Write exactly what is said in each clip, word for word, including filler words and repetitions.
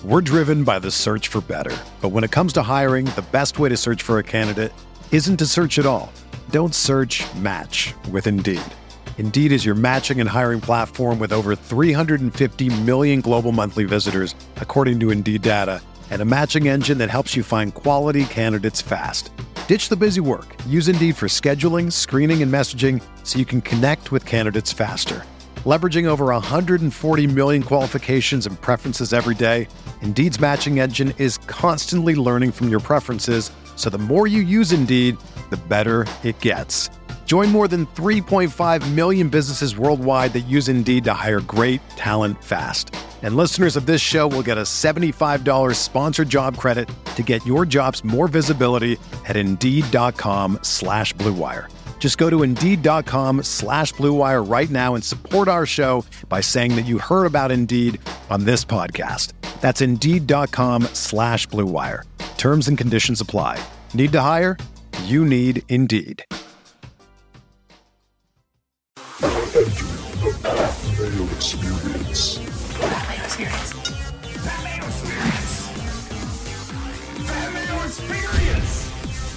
We're driven by the search for better. But when it comes to hiring, the best way to search for a candidate isn't to search at all. Don't search, match with Indeed. Indeed is your matching and hiring platform with over three hundred fifty million global monthly visitors, according to Indeed data, and a matching engine that helps you find quality candidates fast. Ditch the busy work. Use Indeed for scheduling, screening, and messaging so you can connect with candidates faster. Leveraging over one hundred forty million qualifications and preferences every day, Indeed's matching engine is constantly learning from your preferences, so the more you use Indeed, the better it gets. Join more than three point five million businesses worldwide that use Indeed to hire great talent fast. And listeners of this show will get a seventy-five dollars sponsored job credit to get your jobs more visibility at Indeed.com slash Blue Wire. Just go to Indeed.com slash Blue Wire right now and support our show by saying that you heard about Indeed on this podcast. That's Indeed.com slash Blue Wire. Terms and conditions apply. Need to hire? You need Indeed. The Pat Mayo Experience. Pat Mayo Experience. Pat Mayo Experience. Pat Mayo Experience.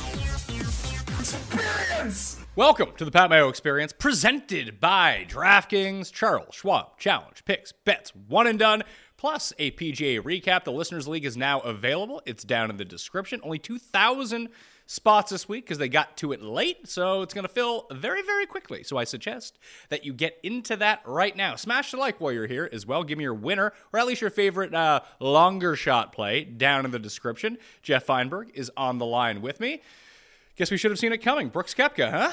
Experience. Welcome to the Pat Mayo Experience, presented by DraftKings. Charles Schwab Challenge Picks, Bets, One and Done, plus a P G A recap. The Listeners League is now available. It's down in the description. Only two thousand spots this week because they got to it late, so it's going to fill very, very quickly. So I suggest that you get into that right now. Smash the like while you're here as well. Give me your winner, or at least your favorite uh, longer shot play down in the description. Jeff Feinberg is on the line with me. Guess we should have seen it coming. Brooks Koepka, huh?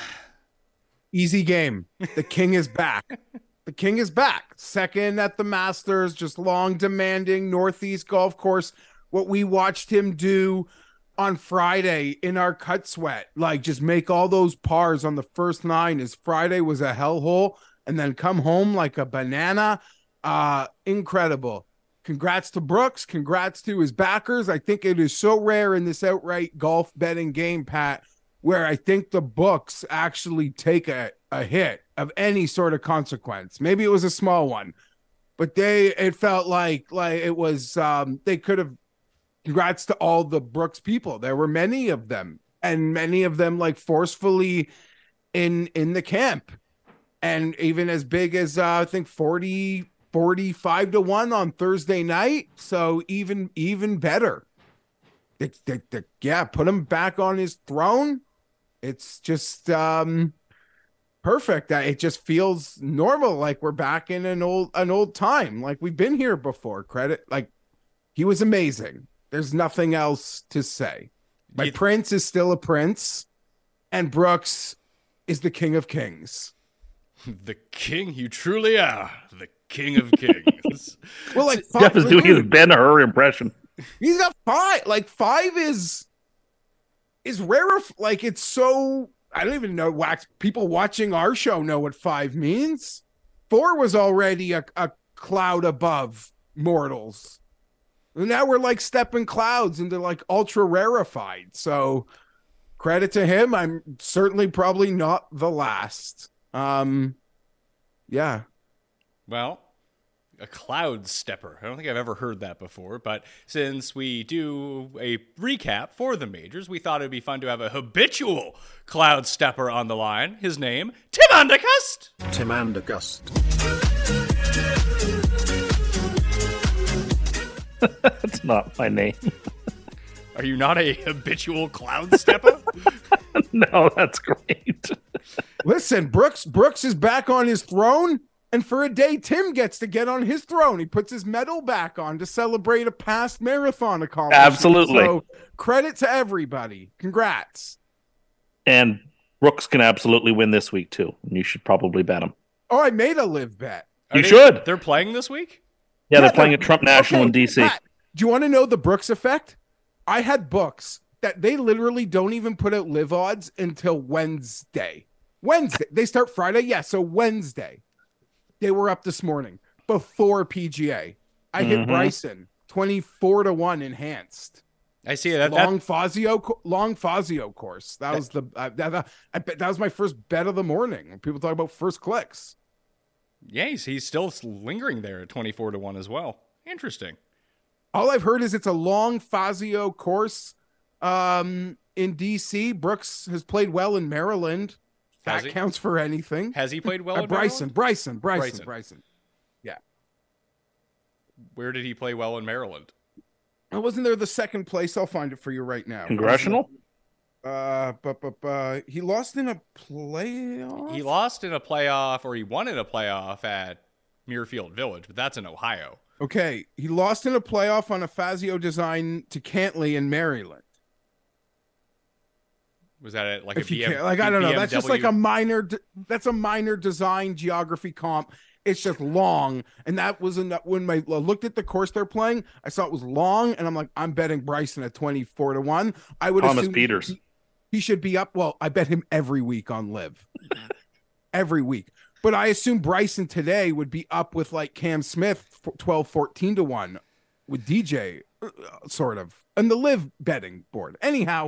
Easy game. The king is back. The king is back. Second at the Masters, just long demanding Northeast golf course. What we watched him do on Friday in our cut sweat, like just make all those pars on the first nine. His Friday was a hellhole and then come home like a banana. Uh, incredible. Congrats to Brooks. Congrats to his backers. I think it is so rare in this outright golf betting game, Pat, where I think the books actually take a, a hit of any sort of consequence. Maybe it was a small one, but they, it felt like, like it was, um, they could have, congrats to all the Brooks people. There were many of them, and many of them like forcefully in, in the camp, and even as big as, uh, I think forty, forty-five to one on Thursday night. So even, even better. The, the, the, yeah, put him back on his throne. It's just um, perfect. It just feels normal, like we're back in an old an old time, like we've been here before. Credit, like he was amazing. There's nothing else to say. My You- prince is still a prince, and Brooks is the king of kings. The king you truly are. The king of kings. Well, like Jeff is like, doing his dude, Ben-Hur impression. he's got five. Like five is is rare. Like it's so. I don't even know. Wax people watching our show know what five means. Four was already a, a cloud above mortals. And now we're like stepping clouds into like ultra rarefied. So credit to him. I'm certainly probably not the last. Um, yeah. Well, a cloud stepper. I don't think I've ever heard that before, but since we do a recap for the majors, we thought it'd be fun to have a habitual cloud stepper on the line. His name, Tim Andergust. Tim Andergust. That's not my name. Are you not a habitual cloud stepper? No, that's great. Listen, Brooks Brooks is back on his throne, and for a day, Tim gets to get on his throne. He puts his medal back on to celebrate a past marathon accomplishment. Absolutely. So credit to everybody. Congrats. And Brooks can absolutely win this week, too. And you should probably bet him. Oh, I made a live bet. Are You they- should. They're playing this week? Yeah, they're Yeah, playing they're- at Trump National Okay, in D C. Pat, do you want to know the Brooks effect? I had books that they literally don't even put out live odds until Wednesday. Wednesday. They start Friday. Yeah, so Wednesday. They were up this morning before P G A. I hit Mhm. Bryson twenty-four to one enhanced. I see that. that Long Fazio, co- long Fazio course. That was the uh, that, that, I bet that was my first bet of the morning. When people talk about first clicks. yeah, he's, he's still lingering there at twenty-four to one as well. Interesting. All I've heard is it's a long Fazio course um, in D C. Brooks has played well in Maryland. Has That he? counts for anything. Has he played well? Uh, in Bryson, Maryland? Bryson, Bryson, Bryson. Bryson. Yeah. Where did he play well in Maryland? I wasn't there the second place. I'll find it for you right now. Congressional? Uh, but, but, but he lost in a playoff. He lost in a playoff, or he won in a playoff at Muirfield Village, but that's in Ohio. Okay, he lost in a playoff on a Fazio design to Cantley in Maryland. Was that at like If a you B M, can't, like I don't know, that's just like B M W? a minor. de- That's a minor design geography comp. It's just long, and that was enough. When I looked at the course they're playing, I saw it was long, and I'm like, I'm betting Bryson at twenty-four to one. I would Thomas assume Peters. He, he should be up. Well, I bet him every week on Live, every week. But I assume Bryson today would be up with like Cam Smith, twelve, fourteen to one with D J, uh, sort of, and the Live betting board. Anyhow,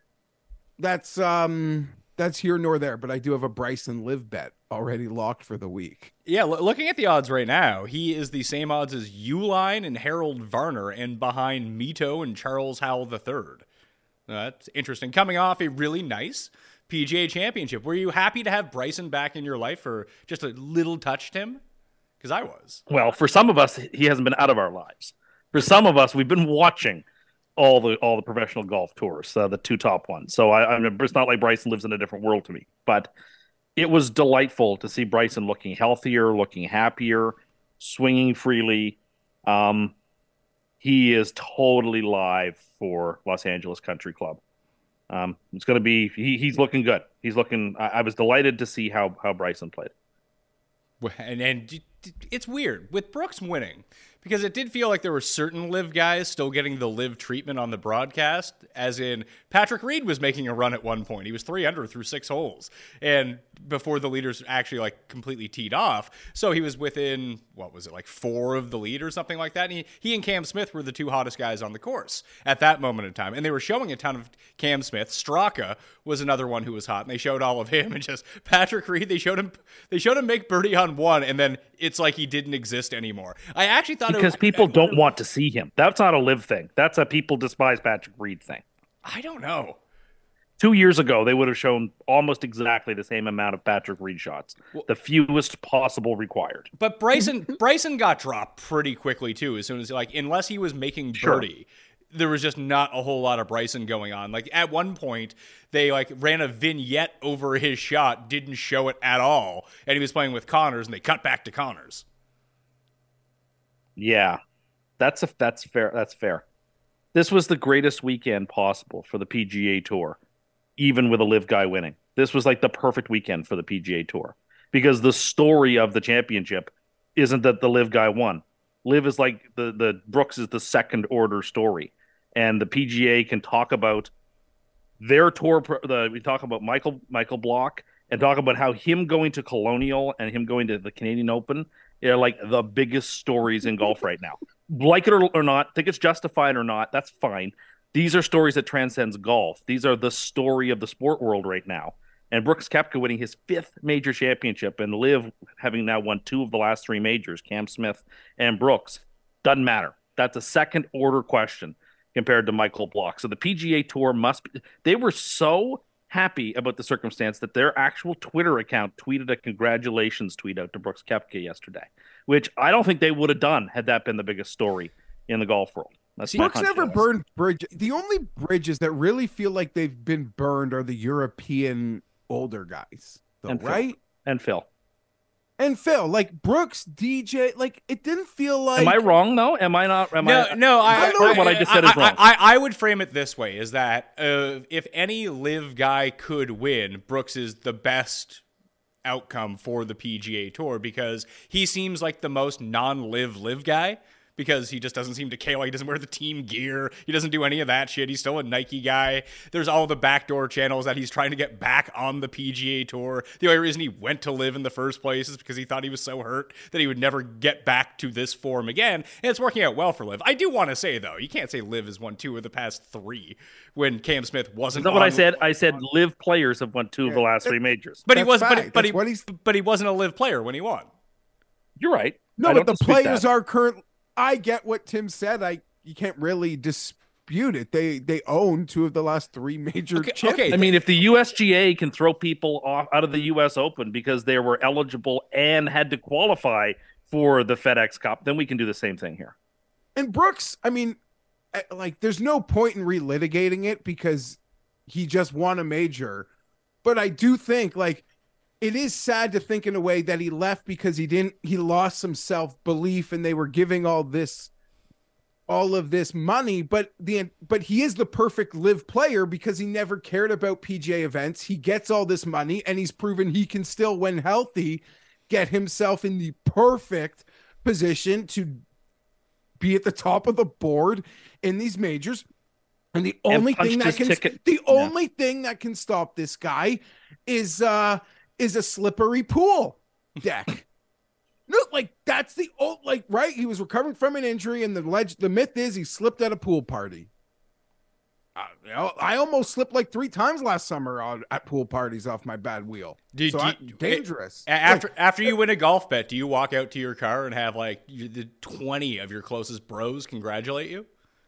that's um that's here nor there. But I do have a Bryson Live bet already locked for the week. Yeah, lo- looking at the odds right now, he is the same odds as Uline and Harold Varner, and behind Mito and Charles Howell the third. That's interesting. Coming off a really nice P G A Championship, were you happy to have Bryson back in your life for just a little touched him? Because I was. Well, for some of us, he hasn't been out of our lives. For some of us, we've been watching all the all the professional golf tours, uh, the two top ones. So I, I'm it's not like Bryson lives in a different world to me, but it was delightful to see Bryson looking healthier, looking happier, swinging freely. Um, he is totally live for Los Angeles Country Club. Um, it's going to be he, he's looking good. He's looking. I, I was delighted to see how how Bryson played. And and it's weird with Brooks winning, because it did feel like there were certain Live guys still getting the Live treatment on the broadcast, as in Patrick Reed was making a run at one point. He was three under through six holes, and before the leaders actually like completely teed off. So he was within, what was it, like four of the lead or something like that. And he, he and Cam Smith were the two hottest guys on the course at that moment in time. And they were showing a ton of Cam Smith. Straka was another one who was hot, and they showed all of him. And just Patrick Reed, they showed him they showed him make birdie on one, and then it's like he didn't exist anymore. I actually thought Because it was, people don't want to see him. That's not a Live thing. That's a people despise Patrick Reed thing. I don't know. Two years ago, they would have shown almost exactly the same amount of Patrick Reed shots, the fewest possible required. But Bryson Bryson got dropped pretty quickly too. As soon as like, unless he was making Sure. birdie, there was just not a whole lot of Bryson going on. Like at one point, they like ran a vignette over his shot, didn't show it at all, and he was playing with Connors, and they cut back to Connors. Yeah, that's a that's fair. That's fair. This was the greatest weekend possible for the P G A Tour, even with a Live guy winning. This was like the perfect weekend for the P G A Tour, because the story of the championship isn't that the Live guy won. Live is like the the Brooks is the second order story, and the P G A can talk about their tour. The we talk about Michael Michael Block and talk about how him going to Colonial and him going to the Canadian Open are like the biggest stories in golf right now. Like it or, or not, think it's justified or not, that's fine. These are stories that transcends golf. These are the story of the sport world right now. And Brooks Koepka winning his fifth major championship, and Liv having now won two of the last three majors, Cam Smith and Brooks, doesn't matter. That's a second order question compared to Michael Block. So the P G A Tour must be, they were so happy about the circumstance that their actual Twitter account tweeted a congratulations tweet out to Brooks Koepka yesterday, which I don't think they would have done had that been the biggest story in the golf world. That's my Brooks hunch. never burned bridge. The only bridges that really feel like they've been burned are the European older guys, though, And Phil. right? And Phil. And Phil, like Brooks, D J, like it didn't feel like. Am I wrong though? Am I not? Am No, I, no, I, I I, know what I just said I, is wrong. I, I, I would frame it this way: is that uh, if any Live guy could win, Brooks is the best outcome for the P G A Tour, because he seems like the most non-Live Live guy. Because he just doesn't seem to care. He doesn't wear the team gear. He doesn't do any of that shit. He's still a Nike guy. There's all the backdoor channels that he's trying to get back on the P G A Tour. The only reason he went to Live in the first place is because he thought he was so hurt that he would never get back to this form again. And it's working out well for Live. I do want to say, though, you can't say Live has won two of the past three when Cam Smith wasn't. Is that what on- I said? I said Live players have won two of the last three majors. But he That's was, but, fact. but, That's he, what he's- but he wasn't a Live player when he won. You're right. No, I but don't the dispute players that. are current. I get what Tim said. I you can't really dispute it. They they own two of the last three major Okay, champions. okay. I mean, if the U S G A can throw people off out of the U S Open because they were eligible and had to qualify for the FedEx Cup, then we can do the same thing here. And Brooks, I mean, I- like, there's no point in relitigating it because he just won a major. But I do think, like, it is sad to think in a way that he left because he didn't, he lost some self-belief and they were giving all this, all of this money. But the, but he is the perfect live player because he never cared about P G A events. He gets all this money and he's proven he can still, when healthy, get himself in the perfect position to be at the top of the board in these majors. And the And only thing punched that his can ticket. the Yeah. only thing that can stop this guy is uh is a slippery pool deck. No, like that's the old like right. He was recovering from an injury, and the leg the myth is he slipped at a pool party. Uh, you know, I almost slipped like three times last summer on, at pool parties off my bad wheel. Do- so do I, you- dangerous. A- After after you win a golf bet, do you walk out to your car and have like you, the twenty of your closest bros congratulate you?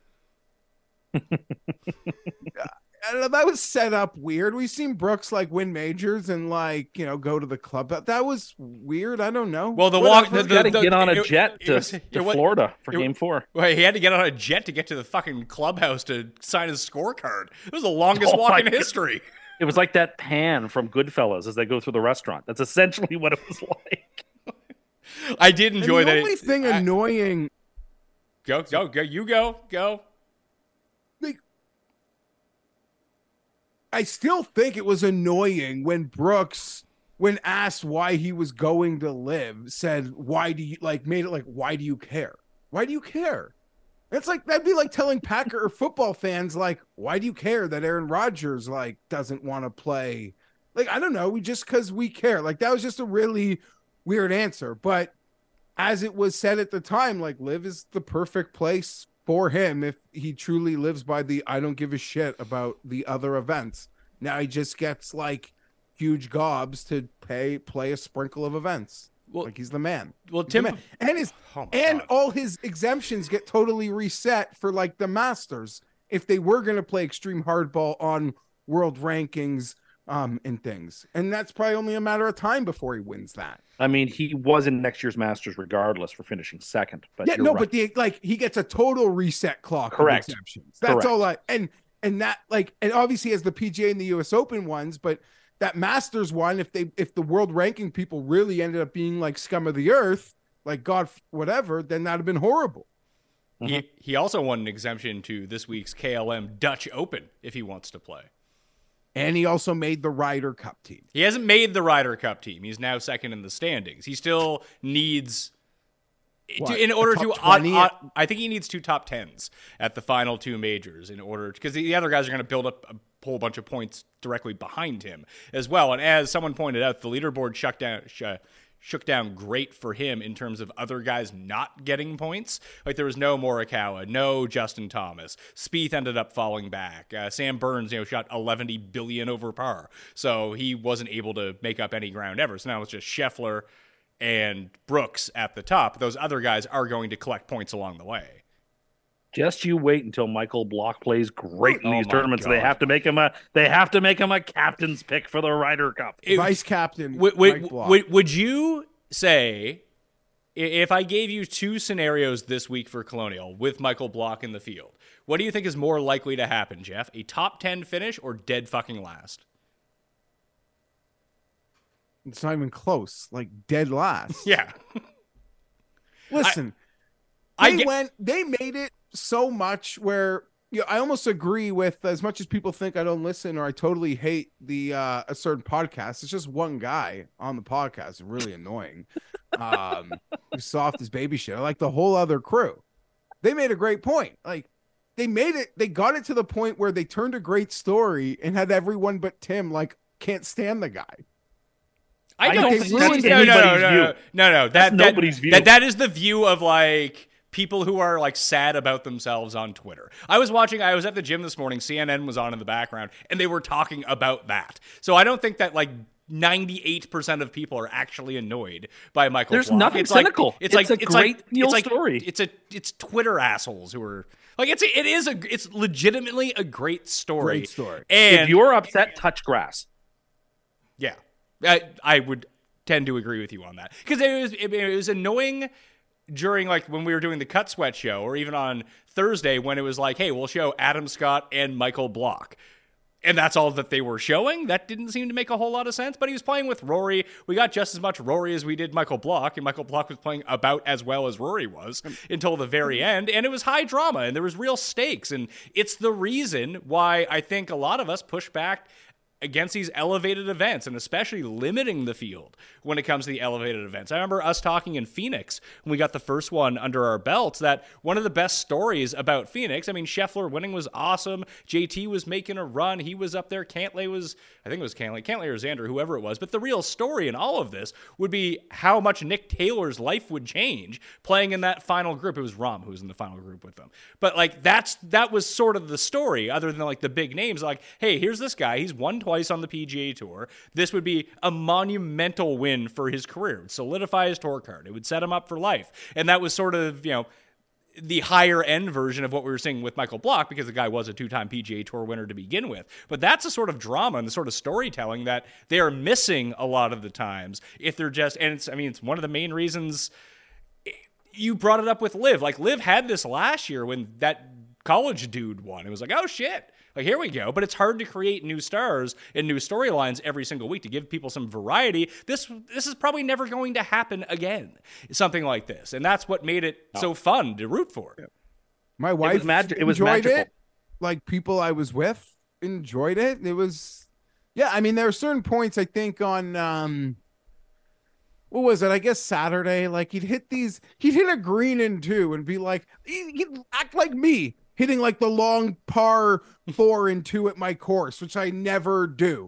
I don't know, that was set up weird. We've seen Brooks like win majors and like you know go to the club. That, that was weird. I don't know. Well, the Whatever. walk, the, Got to the, get on a it- jet it to, was- to it was- Florida for it- Game Four. Well, he had to get on a jet to get to the fucking clubhouse to sign his scorecard. It was the longest Oh walk my in God. history. It was like that pan from Goodfellas as they go through the restaurant. That's essentially what it was like. I did And enjoy the that. only thing I- annoying. go, go, go. You go, go. Like, I still think it was annoying when Brooks, when asked why he was going to live, said, "Why do you like?" Made it like, "Why do you care? Why do you care?" It's like that'd be like telling Packer or football fans, like, "Why do you care that Aaron Rodgers like doesn't want to play?" Like, I don't know, we just because we care. Like that was just a really weird answer, but as it was said at the time, like live is the perfect place for him if he truly lives by the I don't give a shit about the other events. Now he just gets like huge gobs to pay play a sprinkle of events. Well- like he's the man. Well, He's the Tim, man. And his Oh my and God. all his exemptions get totally reset for like the Masters if they were going to play extreme hardball on world rankings um and things. And that's probably only a matter of time before he wins that. I mean, he was in next year's Masters regardless for finishing second. But Yeah, you're no, right. but the like he gets a total reset clock. Correct. Of exemptions. That's Correct. all I and and that like and obviously as the P G A and the U S Open ones, but that Masters one, if they if the world ranking people really ended up being like scum of the earth, like God whatever, then that'd have been horrible. he, he also won an exemption to this week's K L M Dutch Open if he wants to play. And he also made the Ryder Cup team. He hasn't made the Ryder Cup team. He's now second in the standings. He still needs, What, to, in a order top to, twenty? uh, uh, I think he needs two top tens at the final two majors in order, because the other guys are going to build up a whole bunch of points directly behind him as well. And as someone pointed out, the leaderboard shut down, sh- shook down great for him in terms of other guys not getting points. Like there was no Morikawa, no Justin Thomas. Spieth ended up falling back. Uh, Sam Burns, you know, shot eleven billion over par, so he wasn't able to make up any ground ever. So now it's just Scheffler and Brooks at the top. Those other guys are going to collect points along the way. Just you wait until Michael Block plays great in Oh these my tournaments. They God. have to make him a they have to make him a captain's pick for the Ryder Cup. It- Vice captain. Would, Mike would, Block. would, would you say, i- if I gave you two scenarios this week for Colonial with Michael Block in the field, what do you think is more likely to happen, Jeff? A top ten finish or dead fucking last? It's not even close. Like dead last. Yeah. Listen, I they get- went. They made it so much where you know, I almost agree with as much as people think I don't listen or I totally hate the uh, a certain podcast. It's just one guy on the podcast. It's really annoying. Um, who's soft as baby shit. I like the whole other crew. They made a great point. Like they made it. They got it to the point where they turned a great story and had everyone but Tim like can't stand the guy. I I don't don't think think that's that's no, no, no, anybody's no, view. no, no, no. That, That's that, nobody's view. That, that is the view of like people who are like sad about themselves on Twitter. I was watching, I was at the gym this morning, C N N was on in the background, and they were talking about that. So I don't think that like ninety-eight percent of people are actually annoyed by Michael There's Block. nothing it's cynical. Like, It's it's, like a it's great like heel it's like story. it's a it's Twitter assholes who are like it's a, it is a it's legitimately a great story. Great story. And If you're upset, touch grass. yeah, I, I would tend to agree with you on that because it was it, it was annoying during like when we were doing the Cut Sweat show or even on Thursday when it was like, hey, we'll show Adam Scott and Michael Block. And that's all that they were showing. That didn't seem to make a whole lot of sense. But he was playing with Rory. We got just as much Rory as we did Michael Block. And Michael Block was playing about as well as Rory was until the very end. And it was high drama. And there was real stakes. And it's the reason why I think a lot of us push back against these elevated events and especially limiting the field when it comes to the elevated events. I remember us talking in Phoenix when we got the first one under our belts that one of the best stories about Phoenix, I mean, Scheffler winning was awesome. J T was making a run. He was up there. Cantlay was, I think it was Cantlay, Cantlay or Xander, whoever it was. But the real story in all of this would be how much Nick Taylor's life would change playing in that final group. It was Rahm who was in the final group with them. But like that's, that was sort of the story other than like the big names. Like, hey, here's this guy. He's won twice on the P G A Tour. This would be a monumental win for his career. It would solidify his tour card. It would set him up for life. And that was sort of, you know, the higher end version of what we were seeing with Michael Block because the guy was a two-time P G A Tour winner to begin with. But that's a sort of drama and the sort of storytelling that they are missing a lot of the times if they're just, and it's, I mean, it's one of the main reasons you brought it up with Liv. Like Liv had this last year when that college dude won. It was like, oh shit. Like, here we go. But it's hard to create new stars and new storylines every single week to give people some variety. This this is probably never going to happen again, something like this. And that's what made it no. so fun to root for. Yeah. My wife it was, magi- it was enjoyed magical. it. Like, people I was with enjoyed it. It was, yeah, I mean, there are certain points, I think, on, um, what was it? I guess Saturday. Like, he'd hit these, he'd hit a green in two and be like, he'd act like me. Hitting like the long par four and two at my course, which I never do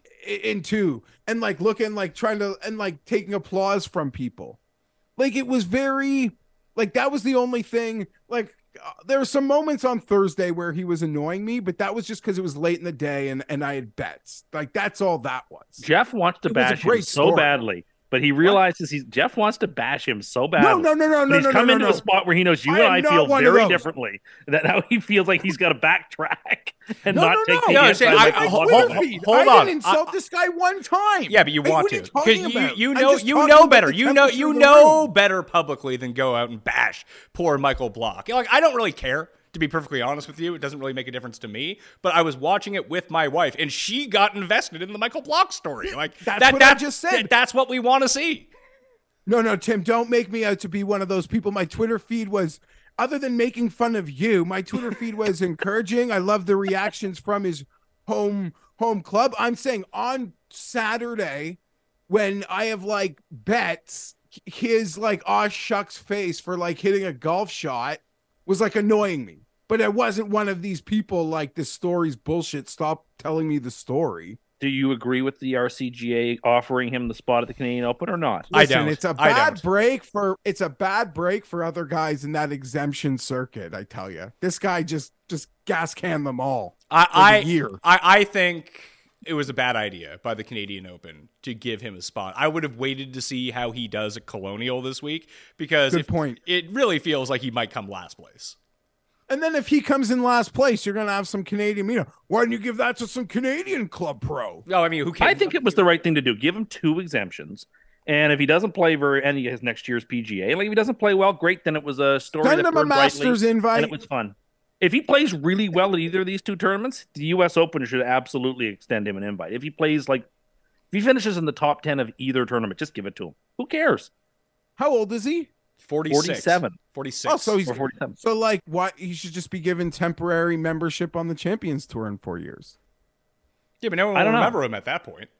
in two, and like looking like trying to and like taking applause from people. Like it was very like that was the only thing. Like uh, there were some moments on Thursday where he was annoying me, but that was just because it was late in the day and and I had bets. Like that's all that was. Jeff wants to it bash him so story. badly. But he realizes he's Jeff wants to bash him so badly. No, no, no, no, no. He's no, come no, into no. a spot where he knows you I and I feel very differently. That now he feels like he's got to backtrack and no, not no, take no. the No, inside I- like I- a hold- button. hold- Hold, hold I on. didn't insult I- this guy one time. Yeah, but you Hey, want what are to you talking because you, about? you I'm know just you talking know about better. the You know temperature you of the know room. better publicly than go out and bash poor Michael Block. Like I don't really care. To be perfectly honest with you, it doesn't really make a difference to me. But I was watching it with my wife, and she got invested in the Michael Block story. Like That's that, what that, I just said. that- that's what we want to see. No, no, Tim, don't make me out to be one of those people. My Twitter feed was, other than making fun of you, my Twitter feed was encouraging. I love the reactions from his home home club. I'm saying on Saturday, when I have like bets, his like aw shucks face for like hitting a golf shot was like annoying me. But I wasn't one of these people like this story's bullshit. Stop telling me the story. Do you agree with the R C G A offering him the spot at the Canadian Open or not? I Listen, don't. It's a I bad don't. break for it's a bad break for other guys in that exemption circuit. I tell you, this guy just just gas can them all. I for the I, year. I I think it was a bad idea by the Canadian Open to give him a spot. I would have waited to see how he does at Colonial this week because Good if- point. it really feels like he might come last place. And then if he comes in last place, you're gonna have some Canadian media. Why didn't you give that to some Canadian club pro? No, I mean, who cares? I think it was the right thing to do. Give him two exemptions. And if he doesn't play for any of his next year's P G A, like if he doesn't play well, great. Then it was a story Send that him a burned brightly, Masters invite. and it was fun. If he plays really well at either of these two tournaments, the U S Open should absolutely extend him an invite. If he plays like, if he finishes in the top ten of either tournament, just give it to him. Who cares? How old is he? forty-six. forty-seven. forty-six. Oh, so he's Or forty-seven. so like what? He should just be given temporary membership on the Champions Tour in four years. Yeah, but no one I will don't know. remember him at that point.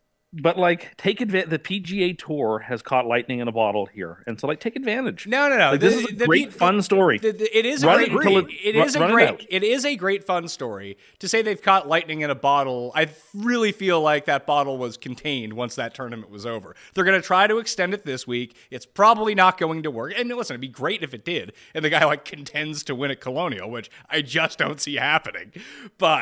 But like, take advantage. The P G A Tour has caught lightning in a bottle here, and so like, take advantage. No, no, no. Like, this The- is a the- great, the- fun story. The, the, it is Run a it great. until It, it- it is run- a run it great. out. It is a great fun story to say they've caught lightning in a bottle. I really feel like that bottle was contained once that tournament was over. They're going to try to extend it this week. It's probably not going to work. And listen, it'd be great if it did, and the guy like contends to win at Colonial, which I just don't see happening. But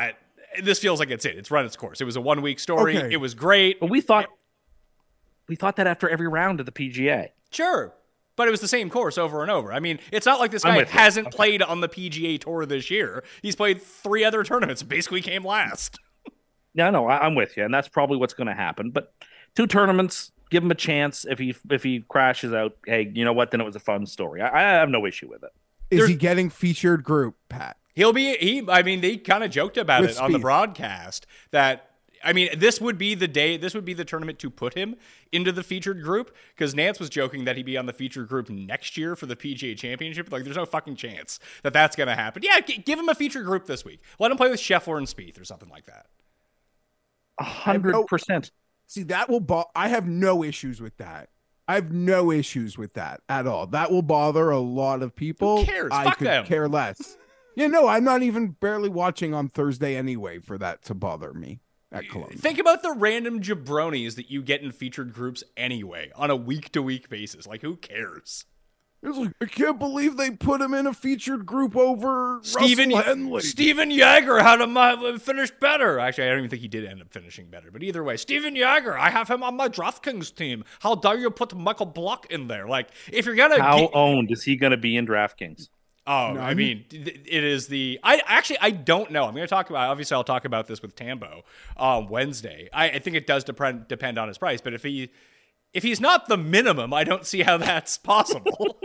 this feels like it's it. It's run its course. It was a one week story. Okay. It was great. But we thought we thought that after every round of the P G A. Sure. But it was the same course over and over. I mean, it's not like this I'm guy with you. hasn't Okay. played on the P G A Tour this year. He's played three other tournaments and basically came last. No, no, I, I'm with you, and that's probably what's going to happen. But two tournaments, give him a chance. If he if he crashes out, hey, you know what? Then it was a fun story. I, I have no issue with it. Is There's- he getting featured group, Pat? He'll be, he, I mean, they kind of joked about With it on the Spieth. broadcast that, I mean, this would be the day, this would be the tournament to put him into the featured group, because Nance was joking that he'd be on the featured group next year for the P G A Championship. Like, there's no fucking chance that that's going to happen. Yeah, g- give him a featured group this week. Let him play with Scheffler and Spieth or something like that. A hundred percent. See, that will bo- I have no issues with that. I have no issues with that at all. That will bother a lot of people. Who cares? I Fuck could them. care less. Yeah, no, I'm not even barely watching on Thursday anyway for that to bother me at Columbia. Think about the random jabronis that you get in featured groups anyway on a week-to-week basis. Like, who cares? It's like, I can't believe they put him in a featured group over Steven, Russell Henley. Steven Yeager had him uh, finish better. Actually, I don't even think he did end up finishing better. But either way, Steven Yeager, I have him on my DraftKings team. How dare you put Michael Block in there? Like, if you're gonna, How get, owned is he going to be in DraftKings? oh, None. I mean, th- it is the. I actually, I don't know. I'm going to talk about. Obviously, I'll talk about this with Tambo um, Wednesday. I, I think it does depend depend on his price. But if he, if he's not the minimum, I don't see how that's possible.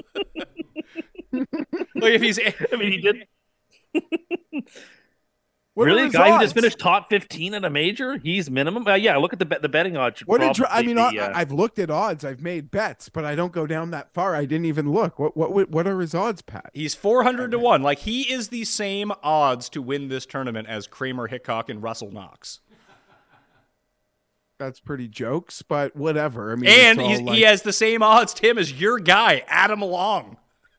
Like if he's, I mean, he did. What are really, a his guy who odds? just finished top fifteen at a major, he's minimum. Uh, yeah, look at the bet the betting odds. should What did dra- I probably mean? be, I, uh, I've looked at odds. I've made bets, but I don't go down that far. I didn't even look. What what what are his odds, Pat? He's four hundred to one. Like, he is the same odds to win this tournament as Kramer Hickok and Russell Knox. That's pretty jokes, but whatever. I mean, And it's all he's, like- he has the same odds, Tim, as your guy, Adam Long.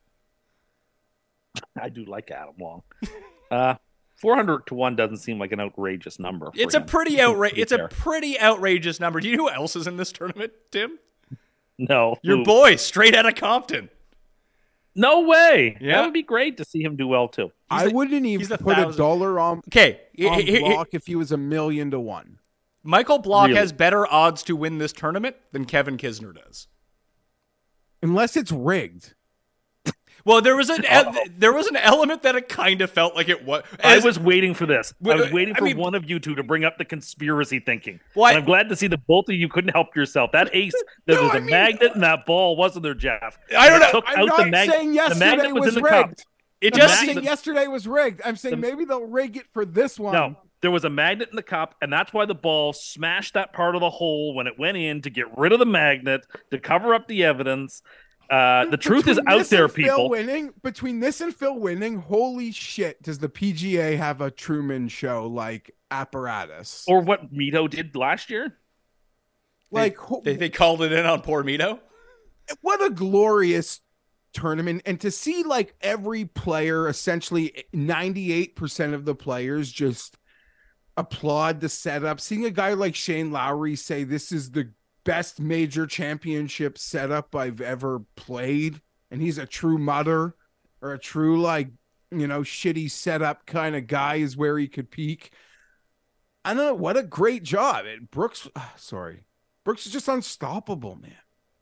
I do like Adam Long. Uh, four hundred to one doesn't seem like an outrageous number. for It's a him, pretty to outra- be It's a fair. pretty outrageous number. Do you know who else is in this tournament, Tim? no. Your Who? boy, straight out of Compton. No way. Yeah. That would be great to see him do well too. I the- wouldn't he's even the put a thousand- dollar on, Okay, on he- he- he- Block if he was a million to one. Michael Block Really? has better odds to win this tournament than Kevin Kisner does. Unless it's rigged. Well, there was an e- there was an element that it kind of felt like it was. I as- was waiting for this. I Well, was waiting I for mean- one of you two to bring up the conspiracy thinking. Well, I- And I'm glad to see that both of you couldn't help yourself. That ace, there No, was a I mean- magnet in that ball, wasn't there, Jeff? I don't It know. took I'm out not the mag- saying the yesterday magnet was was in the cup. rigged. It I'm just not mag- saying the- yesterday was rigged. I'm saying the- maybe they'll rig it for this one. No, there was a magnet in the cup, and that's why the ball smashed that part of the hole when it went in to get rid of the magnet to cover up the evidence. Uh, the truth is Between out this there, and Phil people. winning between this and Phil winning, holy shit! Does the P G A have a Truman Show like apparatus? Or what Mito did last year. like ho- they, they called it in on poor Mito. what a glorious tournament, and to see like every player, essentially ninety-eight percent of the players, just applaud the setup. Seeing a guy like Shane Lowry say this is the best major championship setup I've ever played, and he's a true mutter or a true like you know shitty setup kind of guy is where he could peak. I don't know, what a great job. And Brooks, ah, sorry, Brooks is just unstoppable, man.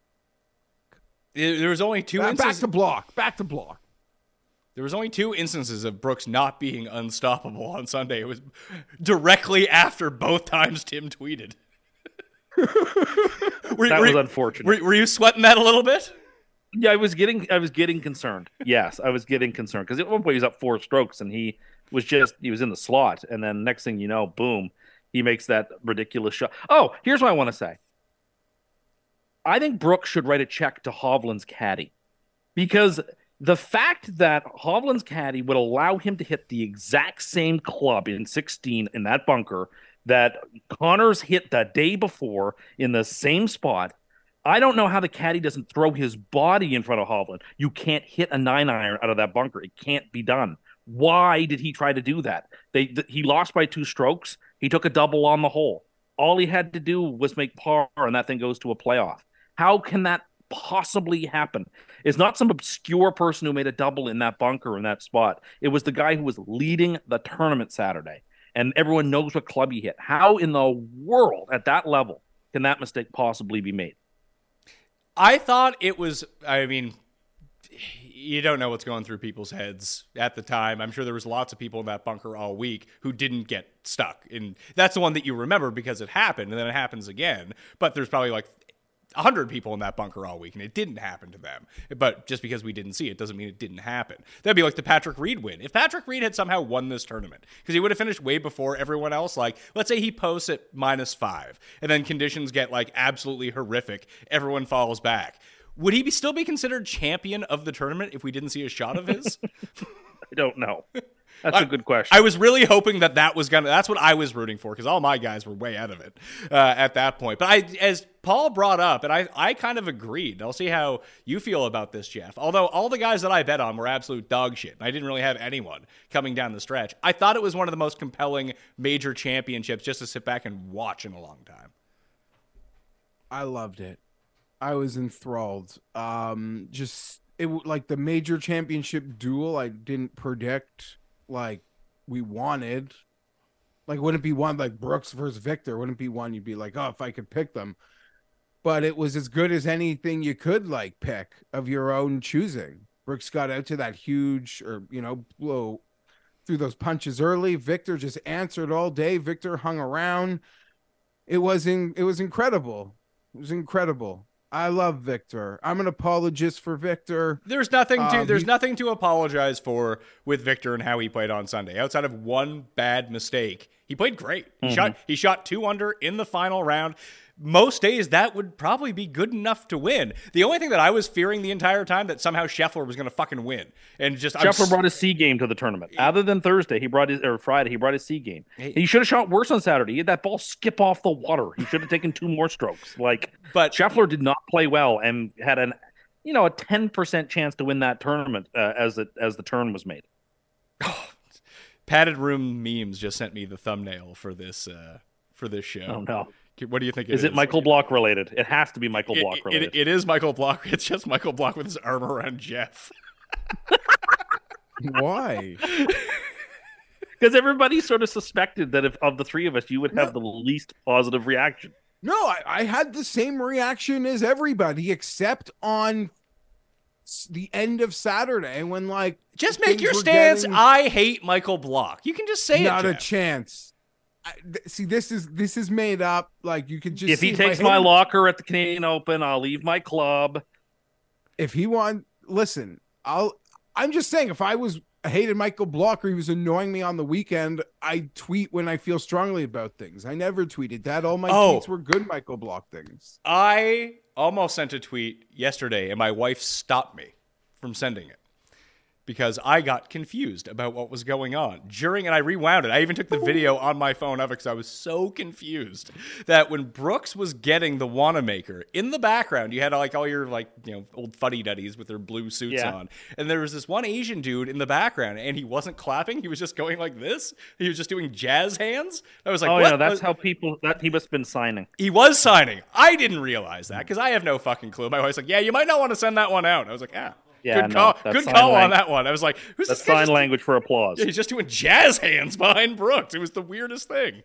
There there was only two Back, back instances. to block, back to block. There was only two instances of Brooks not being unstoppable on Sunday. It was directly after both times Tim tweeted. were, That were- was unfortunate. Were, were you sweating that a little bit? Yeah, I was getting, I was getting concerned. Yes, I was getting concerned because at one point he was up four strokes and he was just, he was in the slot, and then next thing you know, boom, he makes that ridiculous shot. Oh, here's what I want to say. I think Brooks should write a check to Hovland's caddy, because the fact that Hovland's caddy would allow him to hit the exact same club in sixteen in that bunker that Connors hit the day before in the same spot. I don't know how the caddy doesn't throw his body in front of Hovland. You can't hit a nine iron out of that bunker. It can't be done. Why did he try to do that? They th- he lost by two strokes. He took a double on the hole. All he had to do was make par, and that thing goes to a playoff. How can that possibly happen? It's not some obscure person who made a double in that bunker in that spot. It was the guy who was leading the tournament Saturday. and everyone knows what club he hit. How in the world at that level can that mistake possibly be made? I thought it was, I mean, you don't know what's going through people's heads at the time. I'm sure there was lots of people in that bunker all week who didn't get stuck. And that's the one that you remember because it happened and then it happens again. But there's probably like one hundred people in that bunker all week and it didn't happen to them. But just because we didn't see it doesn't mean it didn't happen. That'd be like the Patrick Reed win. If Patrick Reed had somehow won this tournament, because he would have finished way before everyone else, like let's say he posts at minus five and then conditions get like absolutely horrific, everyone falls back. Would he be still be considered champion of the tournament if we didn't see a shot of his? I don't know. That's I, a good question. I was really hoping that that was gonna. That's what I was rooting for because all my guys were way out of it uh, at that point. But I, as Paul brought up, and I, I kind of agreed. I'll see how you feel about this, Jeff. Although all the guys that I bet on were absolute dog shit, and I didn't really have anyone coming down the stretch. I thought it was one of the most compelling major championships just to sit back and watch in a long time. I loved it. I was enthralled. Um, just it like the major championship duel. I didn't predict like we wanted. Like wouldn't be one like Brooks versus Victor. Wouldn't be one you'd be like, oh, if I could pick them. But it was as good as anything you could like pick of your own choosing. Brooks got out to that huge, or you know, blow through those punches early. Victor just answered all day. Victor hung around. It was in. It was incredible. It was incredible. I love Victor. I'm an apologist for Victor. There's nothing to Um, there's he- nothing to apologize for with Victor and how he played on Sunday. Outside of one bad mistake, he played great. He Mm-hmm. shot he shot two under in the final round. Most days that would probably be good enough to win. The only thing that I was fearing the entire time that somehow Scheffler was going to fucking win, and just I'm Scheffler s- brought his C game to the tournament. Other than Thursday, he brought his or Friday, he brought his C game. Hey. He should have shot worse on Saturday. He had that ball skip off the water. He should have taken two more strokes. Like, But- Scheffler did not play well and had an, you know, a ten percent chance to win that tournament uh, as it as the turn was made. Padded Room memes just sent me the thumbnail for this uh, for this show. Oh no. What do you think it Is is? it Michael Block related? It has to be Michael It- Block it- related. it is Michael Block. It's just Michael Block with his arm around Jeff. Why? Because everybody sort of suspected that if of the three of us, you would have the least positive reaction. No, I, I had the same reaction as everybody except on s- the end of Saturday when like Just make things your were stance. getting- I hate Michael Block. You can just say not it. a Jeff. chance. I, th- see, this is this is made up. Like you could just If he see takes I my hate him- locker at the Canadian Open, I'll leave my club. if he won, listen, I'll. I'm just saying, if I was I hated Michael Block or he was annoying me on the weekend, I tweet when I feel strongly about things. I never tweeted that. All my Oh. tweets were good Michael Block things. I almost sent a tweet yesterday, and my wife stopped me from sending it because I got confused about what was going on during, and I rewound it. I even took the video on my phone of it because I was so confused that when Brooks was getting the Wanamaker in the background, you had like all your like you know old fuddy-duddies with their blue suits Yeah. on, and there was this one Asian dude in the background, and he wasn't clapping; he was just going like this. He was just doing jazz hands. I was like, Oh what? yeah, that's how people that he must have been signing. He was signing. I didn't realize that because I have no fucking clue. My wife's like, "Yeah, you might not want to send that one out." I was like, "Ah, Yeah, good no, call, that's good sign call on lang- that one." I was like, "Who's That's this guy?" sign just- language for applause. Yeah, he's just doing jazz hands behind Brooks. It was the weirdest thing.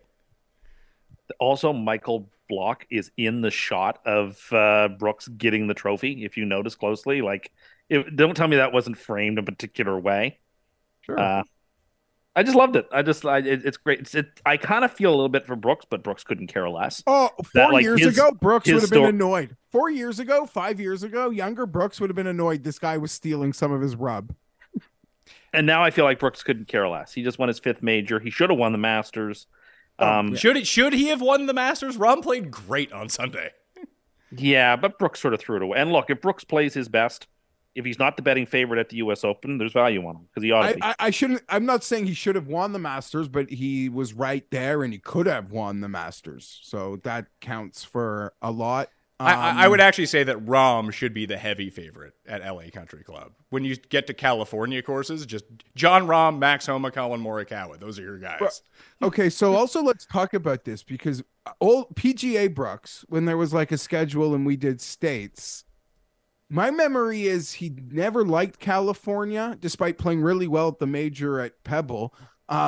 Also, Michael Block is in the shot of uh, Brooks getting the trophy. If you notice closely, like, if, don't tell me that wasn't framed a particular way. Sure. Uh, I just loved it. I just, I, it, it's great. It's, it, I kind of feel a little bit for Brooks, but Brooks couldn't care less. Oh, four that, like, years his- ago, Brooks his would have been sto- annoyed. Four years ago, five years ago, younger Brooks would have been annoyed. This guy was stealing some of his rub. And now I feel like Brooks couldn't care less. He just won his fifth major. He should have won the Masters. Oh, Um, Should it? Should he have won the Masters? Rom played great on Sunday. Yeah, but Brooks sort of threw it away. And look, if Brooks plays his best, if he's not the betting favorite at the U S Open, there's value on him because he ought to I, be. I, I shouldn't. I'm not saying he should have won the Masters, but he was right there, and he could have won the Masters. So that counts for a lot. I, Um, I I would actually say that Rom should be the heavy favorite at L A Country Club. When you get to California courses, just John Rom, Max Homa, Colin Morikawa. Those are your guys. Okay, so also let's talk about this because old P G A Brooks, when there was like a schedule and we did states, my memory is he never liked California, despite playing really well at the major at Pebble. Um,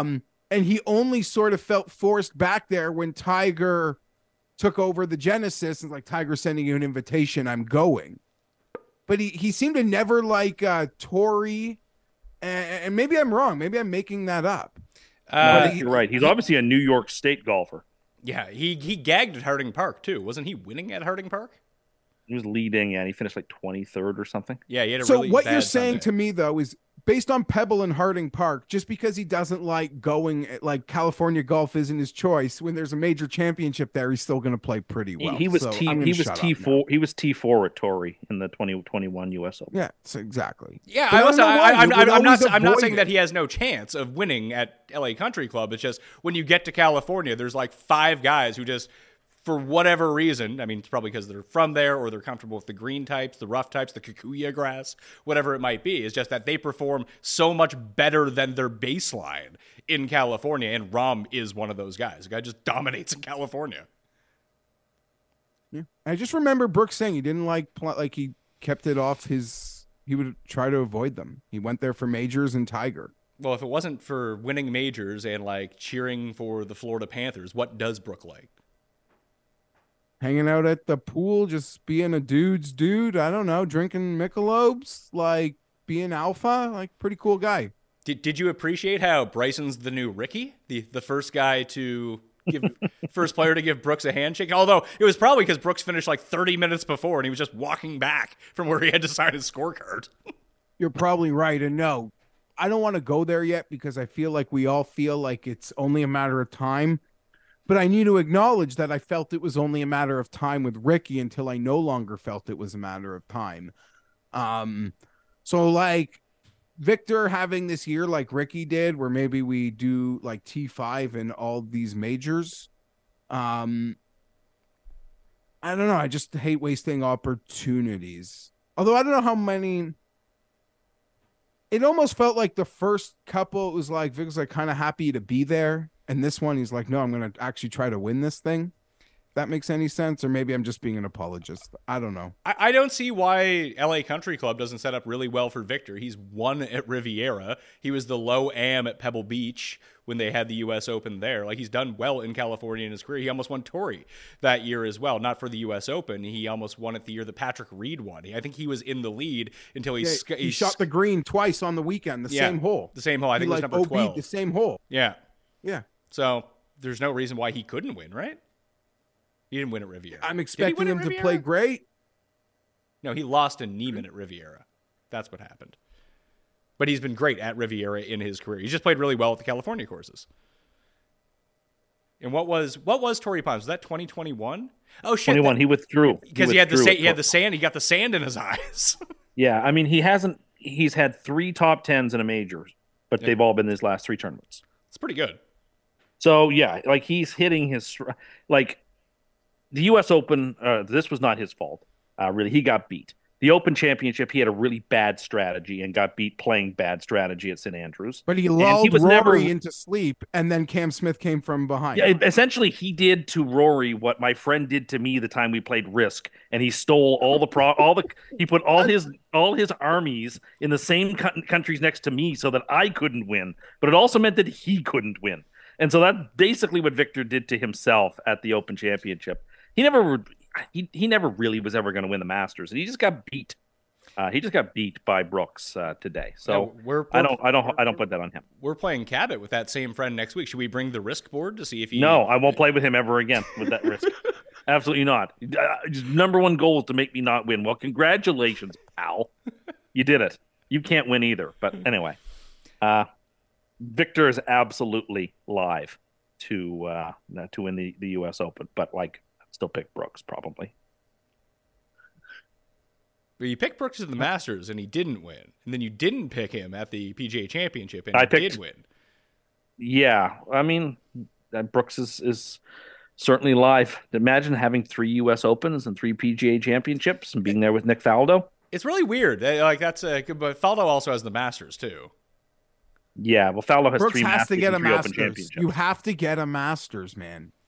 And he only sort of felt forced back there when Tiger took over the Genesis and like, Tiger sending you an invitation, I'm going. But he, he seemed to never like uh, Tory. And, and maybe I'm wrong. Maybe I'm making that up. Uh, But he- you're right. He's obviously a New York State golfer. Yeah, he he gagged at Harding Park too. Wasn't he winning at Harding Park? He was leading, and he finished like twenty-third or something. Yeah, he had a So really what bad you're saying Sunday. to me though is based on Pebble and Harding Park, just because he doesn't like going like California golf isn't his choice. When there's a major championship there, he's still going to play pretty He- well. he was So T. I'm gonna He was shut T up now. four. He was T four at Torrey in the twenty twenty-one U S Open. Yeah, so exactly. Yeah, But I was, don't know I, why. I, I'm, You I'm, would I'm not. always I'm not avoid saying it. that he has no chance of winning at L A Country Club. It's just when you get to California, there's like five guys who just, for whatever reason, I mean, it's probably because they're from there or they're comfortable with the green types, the rough types, the Kikuya grass, whatever it might be. It's just that they perform so much better than their baseline in California, and Rahm is one of those guys. The guy just dominates in California. Yeah. I just remember Brooks saying he didn't like pl- like he kept it off his. He would try to avoid them. He went there for majors and Tiger. Well, if it wasn't for winning majors and like cheering for the Florida Panthers, what does Brooke like? Hanging out at the pool, just being a dude's dude. I don't know, drinking Michelobes, like being alpha, like pretty cool guy. Did Did you appreciate how Bryson's the new Ricky, the the first guy to give first player to give Brooks a handshake? Although it was probably because Brooks finished like thirty minutes before and he was just walking back from where he had to sign his scorecard. You're probably right. And no, I don't want to go there yet because I feel like we all feel like it's only a matter of time. But I need to acknowledge that I felt it was only a matter of time with Ricky until I no longer felt it was a matter of time. Um, so like Victor having this year like Ricky did, where maybe we do like T five in all these majors. Um, I don't know. I just hate wasting opportunities. Although I don't know how many. It almost felt like the first couple, it was like Vic was like kind of happy to be there. And this one, he's like, no, I'm going to actually try to win this thing. If that makes any sense. Or maybe I'm just being an apologist. I don't know. I, I don't see why L A Country Club doesn't set up really well for Victor. He's won at Riviera. He was the low am at Pebble Beach when they had the U S Open there. Like, he's done well in California in his career. He almost won Torrey that year as well. Not for the U S Open. He almost won it the year that Patrick Reed won. I think he was in the lead until he Yeah, sc- he shot sc- the green twice on the weekend, the Yeah, same hole. the same hole. I He, think it was like, number O B'd twelve. the same hole. Yeah. Yeah. So there's no reason why he couldn't win, right? He didn't win at Riviera. I'm Did he expecting win at him to Riviera? play great. No, he lost to Neiman at Riviera. That's what happened. But he's been great at Riviera in his career. He's just played really well at the California courses. And what was what was Torrey Pines? Was that twenty twenty-one? Oh shit! twenty-one. that- he withdrew because he, had the withdrew sa- at he had the Tor- sand. He got the sand in his eyes. Yeah, I mean, he hasn't. He's had three top tens in a major, but Yeah. they've all been his last three tournaments. It's pretty good. So yeah, like he's hitting his str- like the U S Open. Uh, this was not his fault. Uh, really, he got beat. The Open Championship, he had a really bad strategy and got beat playing bad strategy at Saint Andrews. But he And lulled he was Rory never- into sleep, and then Cam Smith came from behind. Yeah, essentially, he did to Rory what my friend did to me the time we played Risk, and he stole all the pro, all the he put all his all his armies in the same co- countries next to me so that I couldn't win, but it also meant that he couldn't win, and so that's basically what Victor did to himself at the Open Championship. He never he he never really was ever going to win the Masters, and he just got beat. Uh, he just got beat by Brooks uh, today, so Yeah, we're, I don't I don't I don't put that on him. We're playing Cabot with that same friend next week. Should we bring the Risk board to see if he? No, I won't play with him ever again with that risk. Absolutely not. Uh, his number one goal is to make me not win. Well, congratulations, pal. You did it. You can't win either. But anyway, uh, Victor is absolutely live to uh, to win the, the U S Open. But like, I'd still pick Brooks probably. But you picked Brooks at the Masters and he didn't win, and then you didn't pick him at the P G A Championship and I he picked- did win. Yeah, I mean, that Brooks is is certainly live. Imagine having three U S Opens and three P G A Championships and being there with Nick Faldo. It's really weird. Uh, Like that's a, but Faldo also has the Masters too. Yeah, well, Faldo has Brooks three has Masters to get a and three Open Masters. Championships. You have to get a Masters, man.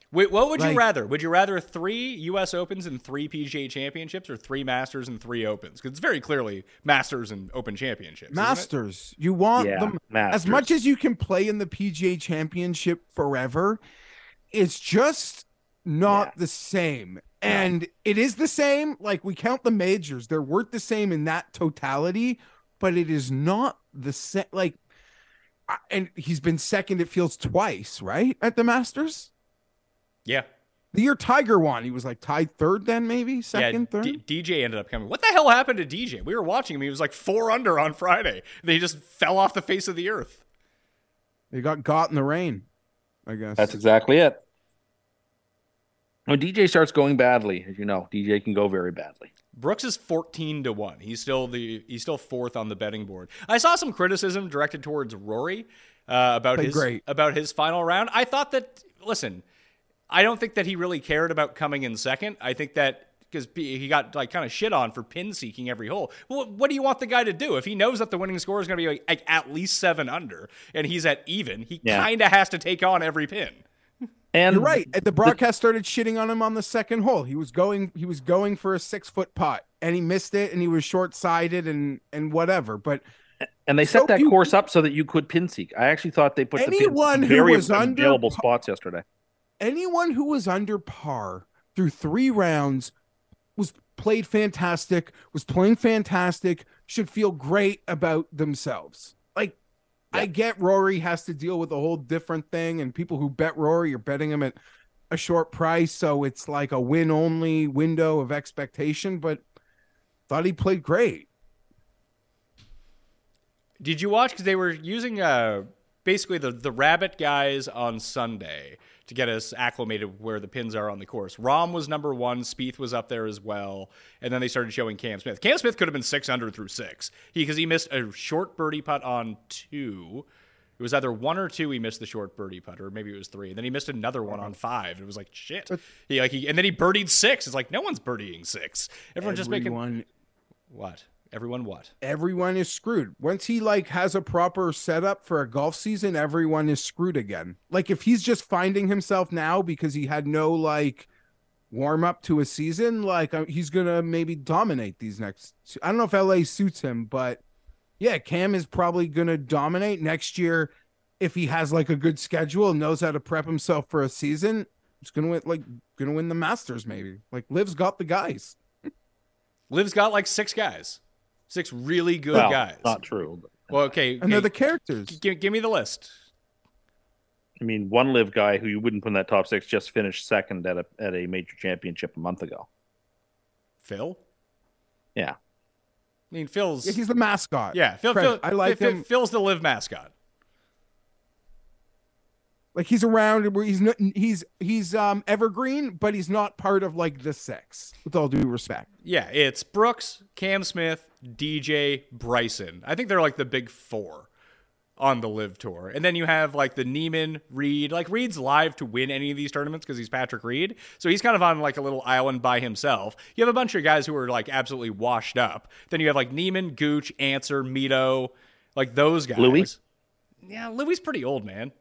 Wait, what would Like- you rather? Would you rather three U S Opens and three P G A Championships, or three Masters and three Opens? Because it's very clearly Masters and Open Championships. isn't it? Masters. You want Yeah, them Masters. as much as you can play in the P G A Championship forever. It's just not Yeah. the same. And it is the same. Like, we count the majors, they're worth the same in that totality, but it is not the same. Like, I- and he's been second, it feels twice, right? At the Masters. Yeah. The year Tiger won, he was like tied third, then maybe second, yeah, third. D- D J ended up coming. What the hell happened to D J? We were watching him. He was like four under on Friday. Then he just fell off the face of the earth. They got got in the rain, I guess. That's exactly it. When D J starts going badly, as you know, D J can go very badly. Brooks is fourteen to one. He's still the he's still fourth on the betting board. I saw some criticism directed towards Rory uh, about Played his great. about his final round. I thought that listen, I don't think that he really cared about coming in second. I think that because he got like kind of shit on for pin seeking every hole. Well, what do you want the guy to do if he knows that the winning score is going to be like, like at least seven under and he's at even? He Yeah. kind of has to take on every pin. And You're right. And the broadcast started shitting on him on the second hole. He was going he was going for a six foot putt and he missed it and he was short sighted and and whatever. But And they set So that you- course up so that you could pin seek. I actually thought they put Anyone the who pins in very was under- available spots yesterday. anyone who was under par through three rounds was played fantastic, was playing fantastic, should feel great about themselves. Like, I get Rory has to deal with a whole different thing, and people who bet Rory are betting him at a short price, so it's like a win only window of expectation, but thought he played great. Did you watch? Because they were using uh, basically the, the rabbit guys on Sunday to get us acclimated where the pins are on the course. Rahm was number one. Spieth was up there as well. And then they started showing Cam Smith. Cam Smith could have been six under through six because he, he missed a short birdie putt on two. It was either one or two he missed the short birdie putt, or maybe it was three. And then he missed another one on five. And it was like, shit. He, like, he, and then he birdied six. It's like, no one's birdieing six. Everyone's just making... Everyone- What? Everyone what? everyone is screwed. Once he like has a proper setup for a golf season, everyone is screwed again. Like if he's just finding himself now because he had no like warm up to a season, like uh, he's gonna maybe dominate these next. I don't know if L A suits him, but yeah, Cam is probably gonna dominate next year if he has like a good schedule and knows how to prep himself for a season. He's gonna win, like gonna win the Masters maybe. Like Liv's got the guys. Liv's got like six guys. Six really good Well, guys. not true. but- Well, okay. And they're okay. the characters. G- give, give me the list. I mean, one live guy who you wouldn't put in that top six just finished second at a at a major championship a month ago. Phil? Yeah. I mean, Phil's... Yeah, he's the mascot. yeah, Phil, Craig, Phil, I like Phil, him. Phil's the Live mascot. Like he's around where he's not, he's he's um evergreen, but he's not part of like the six. With all due respect, Yeah, it's Brooks, Cam Smith, D J, Bryson. I think they're like the big four on the Live Tour. And then you have like the Neiman, Reed. Like Reed's live to win any of these tournaments because he's Patrick Reed. So he's kind of on like a little island by himself. You have a bunch of guys who are like absolutely washed up. Then you have like Neiman, Gooch, Answer, Mito, like those guys. Louis? Yeah, Louis pretty old, man.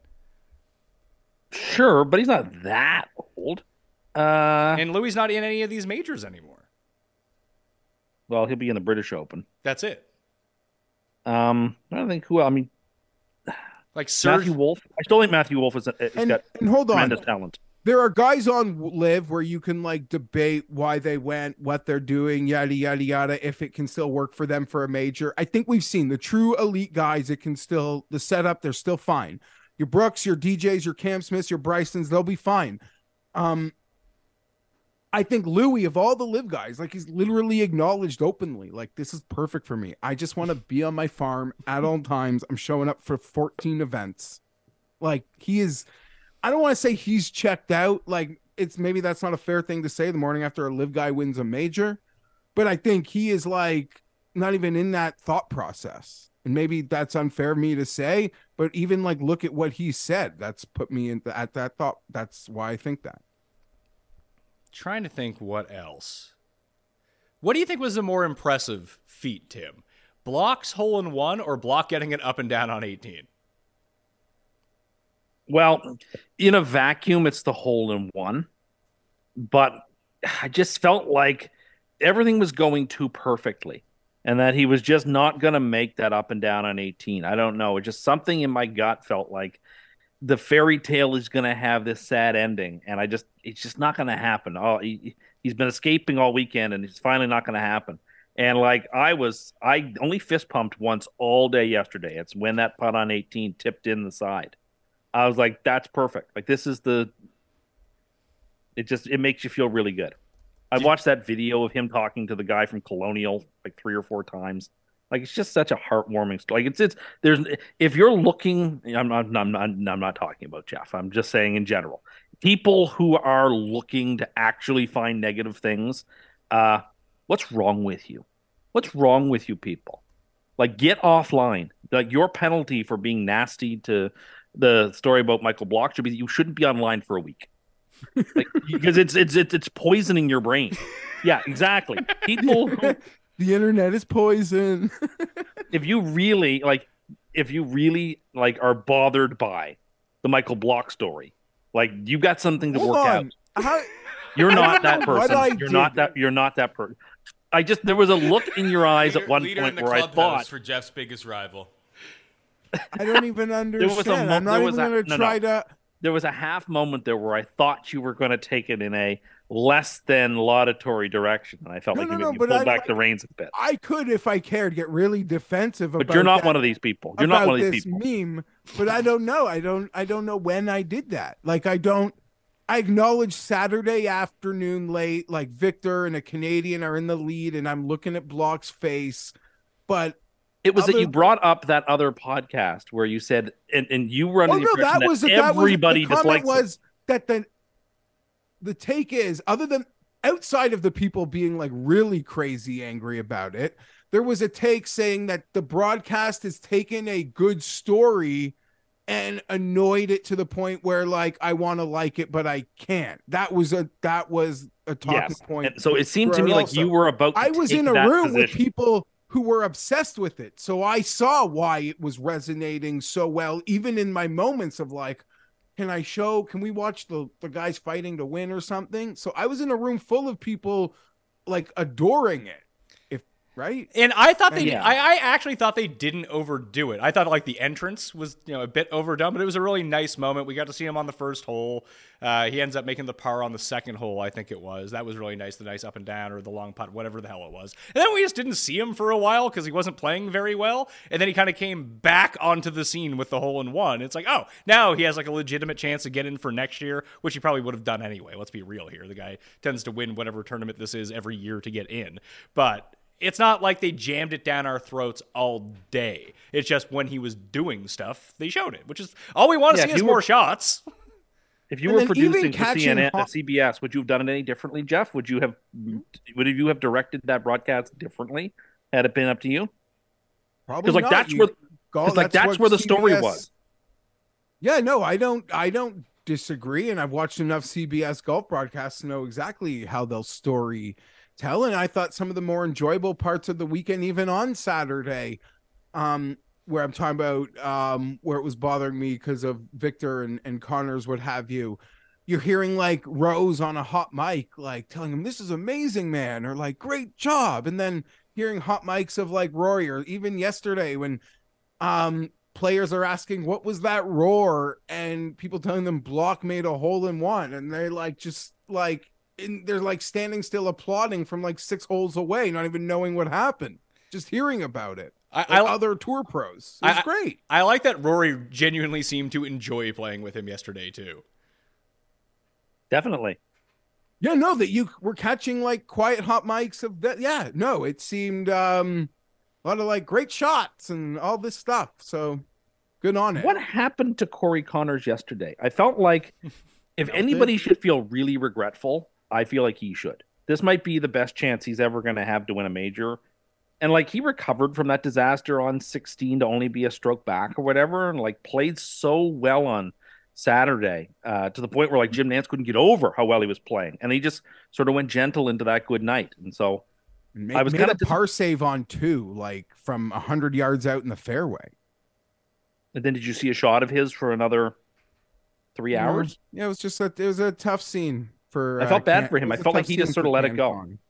Sure, but he's not that old. Uh, And Louis not in any of these majors anymore. well, he'll be in the British Open. That's it. Um, I don't think who. I mean, Like Serge, Matthew Wolf. I still think Matthew Wolf is, is and got and hold on, tremendous talent. there are guys on Live where you can like debate why they went, what they're doing, yada yada yada. If it can still work for them for a major, I think we've seen the true elite guys. It can still the setup. They're still fine. Your Brooks, your D Js, your Cam Smiths, your Brysons, they'll be fine. Um, I think Louis, of all the Live guys, like he's literally acknowledged openly, like this is perfect for me. I just want to be on my farm at all times. I'm showing up for fourteen events. Like he is, I don't want to say he's checked out. Like it's maybe that's not a fair thing to say the morning after a Live guy wins a major, but I think he is like not even in that thought process. And maybe that's unfair of me to say, but even like look at what he said. That's put me in at that thought. That's why I think that. trying to think what else. What do you think was the more impressive feat, Tim? Block's hole in one or Block getting it up and down on eighteen? Well, in a vacuum, it's the hole in one. But I just felt like everything was going too perfectly and that he was just not going to make that up and down on eighteen. I don't know. It just something in my gut felt like the fairy tale is going to have this sad ending. And I just, it's just not going to happen. Oh, he, he's been escaping all weekend and it's finally not going to happen. And like I was, I only fist pumped once all day yesterday. It's when that putt on eighteen tipped in the side. I was like, that's perfect. Like this is the, it just, it makes you feel really good. I watched that video of him talking to the guy from Colonial like three or four times. Like it's just such a heartwarming story. Like it's, it's, there's, if you're looking, I'm not, I'm not, I'm not talking about Jeff. I'm just saying in general, people who are looking to actually find negative things, uh, what's wrong with you? What's wrong with you people? Like get offline. Like your penalty for being nasty to the story about Michael Block should be that you shouldn't be online for a week. Like, because it's, it's it's it's poisoning your brain. Yeah, exactly. People who, the internet is poison. if you really like, if you really like are bothered by the Michael Block story, like you got something to Hold work on. out. How, You're not that what person. I You're did. not that. You're not that person. I just there was a look in your eyes Leader, at one leader point in the where I clubhouse thought for Jeff's biggest rival. I don't even understand. was a mo- I'm not there even was a- going to no, try no. to. there was a half moment there where I thought you were going to take it in a less than laudatory direction, and I felt No, like no, you no, maybe but pulled I- back I- the reins a bit. I could, if I cared, get really defensive about. But you're not that, one of these people. You're not about one of these this people. meme. But I don't know. I don't. I don't know when I did that. Like I don't. I acknowledge Saturday afternoon late, like Victor and a Canadian are in the lead, and I'm looking at Block's face. But It was that other- you brought up that other podcast where you said, and, and you were under oh the no, impression that was that that was everybody the comment dislikes it. was that the the take is, other than outside of the people being like really crazy angry about it, there was a take saying that the broadcast has taken a good story and annoyed it to the point where like I want to like it but I can't. That was a that was a talking Yes. point. And so it seemed to for me like also. you were about to I was take in a that room with position. people who were obsessed with it. So I saw why it was resonating so well, even in my moments of like, can I show, can we watch the, the guys fighting to win or something? So I was in a room full of people like adoring it. If right. And I thought they, Yeah. I, I actually thought they didn't overdo it. I thought like the entrance was, you know, a bit overdone, but it was a really nice moment. We got to see him on the first hole. Uh, he ends up making the par on the second hole, I think it was. That was really nice. The nice up and down or the long putt, whatever the hell it was. And then we just didn't see him for a while because he wasn't playing very well. And then he kind of came back onto the scene with the hole in one. It's like, oh, now he has like a legitimate chance to get in for next year, which he probably would have done anyway. Let's be real here. The guy tends to win whatever tournament this is every year to get in. But it's not like they jammed it down our throats all day. It's just when he was doing stuff, they showed it, which is all we want to Yeah, see if is you more were- shots. If you And were then even producing for catching C N N, ho- uh, C B S, would you have done it any differently, Jeff? Would you have would you have directed that broadcast differently had it been up to you? Probably Because like not. that's You- where go- because like that's what where the story C B S was. Yeah, no, I don't I don't disagree. And I've watched enough C B S golf broadcasts to know exactly how they'll story tell. And I thought some of the more enjoyable parts of the weekend, even on Saturday, um, where I'm talking about um where it was bothering me because of Victor and, and Connors, what have you. You're hearing like Rose on a hot mic, like telling him, "This is amazing, man," or like, "Great job." And then hearing hot mics of like Rory, or even yesterday when um players are asking, "What was that roar?" and people telling them Block made a hole in one, and they're like just like in, they're like standing still applauding from like six holes away, not even knowing what happened, just hearing about it. I, Like I, other tour pros. It was I- great. I like that Rory genuinely seemed to enjoy playing with him yesterday, too. Definitely. Yeah, no, that you were catching like quiet hot mics of that. Yeah, no, it seemed um a lot of like great shots and all this stuff. So good on it. What happened to Corey Connors yesterday? I felt like if Nothing. anybody should feel really regretful, I feel like he should. This might be the best chance he's ever going to have to win a major. And like he recovered from that disaster on sixteen to only be a stroke back or whatever, and like played so well on Saturday uh, to the point where like Jim Nantz couldn't get over how well he was playing, and he just sort of went gentle into that good night. And so Made, I was made kinda a dis- par save on two, like from a hundred yards out in the fairway. and then did you see a shot of his for another three hours. Yeah, it was just a, it was a tough scene for. I felt uh, bad Cam- for him. it I was a felt like tough he just scene sort for of let it Cam go. Kong.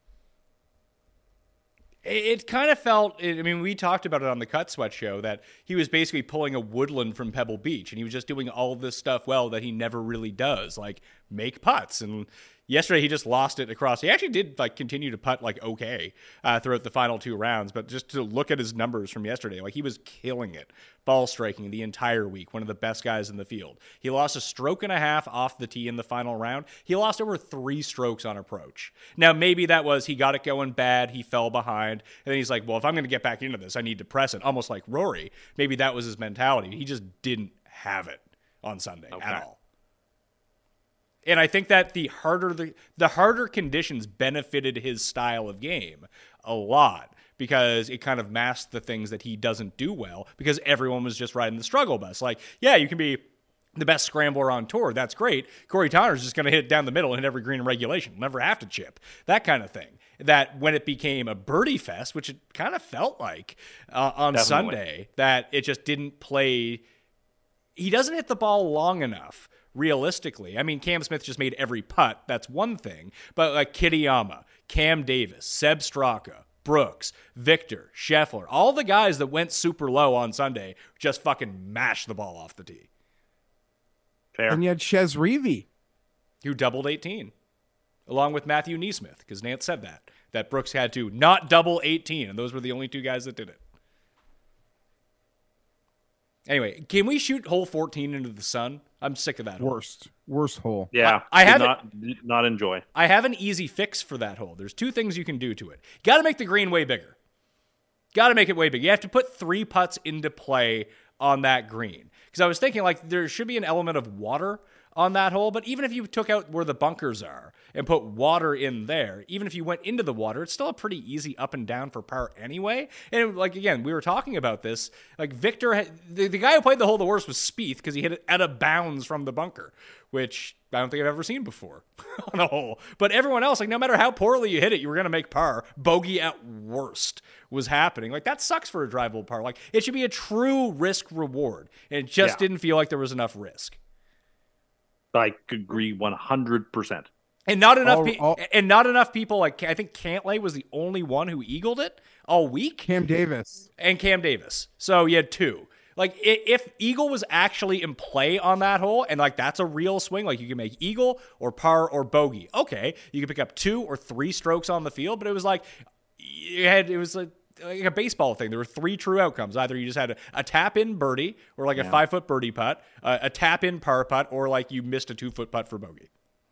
It, it kind of felt, I mean, we talked about it on the Cut Sweat show that he was basically pulling a Woodland from Pebble Beach, and he was just doing all of this stuff well that he never really does, like make putts. And yesterday he just lost it across. He actually did like continue to putt like okay uh, throughout the final two rounds, but just to look at his numbers from yesterday, like he was killing it, ball striking the entire week, one of the best guys in the field. He lost a stroke and a half off the tee in the final round. He lost over three strokes on approach. Now maybe that was he got it going bad, he fell behind, and then he's like, well, if I'm going to get back into this, I need to press it, almost like Rory. Maybe that was his mentality. He just didn't have it on Sunday okay. at all. And I think that the harder the, the harder conditions benefited his style of game a lot because it kind of masked the things that he doesn't do well because everyone was just riding the struggle bus. Like, yeah, you can be the best scrambler on tour. That's great. Corey Tonner's just going to hit down the middle and hit every green in regulation. Never have to chip. That kind of thing. That when it became a birdie fest, which it kind of felt like uh, on Definitely. Sunday, that it just didn't play. He doesn't hit the ball long enough. Realistically, I mean, Cam Smith just made every putt. That's one thing. But like Kitayama, Cam Davis, Seb Straka, Brooks, Victor, Scheffler, all the guys that went super low on Sunday just fucking mashed the ball off the tee. Fair. And you had Chez Reavie, who doubled eighteen, along with Matthew Neesmith, because Nance said that, that Brooks had to not double eighteen, and those were the only two guys that did it. Anyway, can we shoot hole fourteen into the sun? I'm sick of that hole. Worst, worst hole. Yeah, I, I have not did not enjoy. I have an easy fix for that hole. There's two things you can do to it. Got to make the green way bigger. Got to make it way big. You have to put three putts into play on that green. Because I was thinking, like, there should be an element of water on that hole, but even if you took out where the bunkers are and put water in there, even if you went into the water, it's still a pretty easy up and down for par anyway. And like, again, we were talking about this, like Victor, the, the guy who played the hole the worst was Spieth because he hit it out of bounds from the bunker, which I don't think I've ever seen before on a hole. But everyone else, like no matter how poorly you hit it, you were going to make par. Bogey at worst was happening. Like that sucks for a drivable par. Like it should be a true risk reward. And it just yeah. didn't feel like there was enough risk. I agree one hundred percent. And not enough, all, pe- all, and not enough people. Like I think Cantlay was the only one who eagled it all week. Cam Davis and Cam Davis. So you had two. Like if eagle was actually in play on that hole, and like that's a real swing, like you can make eagle or par or bogey. Okay, you can pick up two or three strokes on the field, but it was like you had it was like. like a baseball thing. There were three true outcomes. Either you just had a, a tap-in birdie or like a yeah. five-foot birdie putt, uh, a tap-in par putt, or like you missed a two-foot putt for bogey.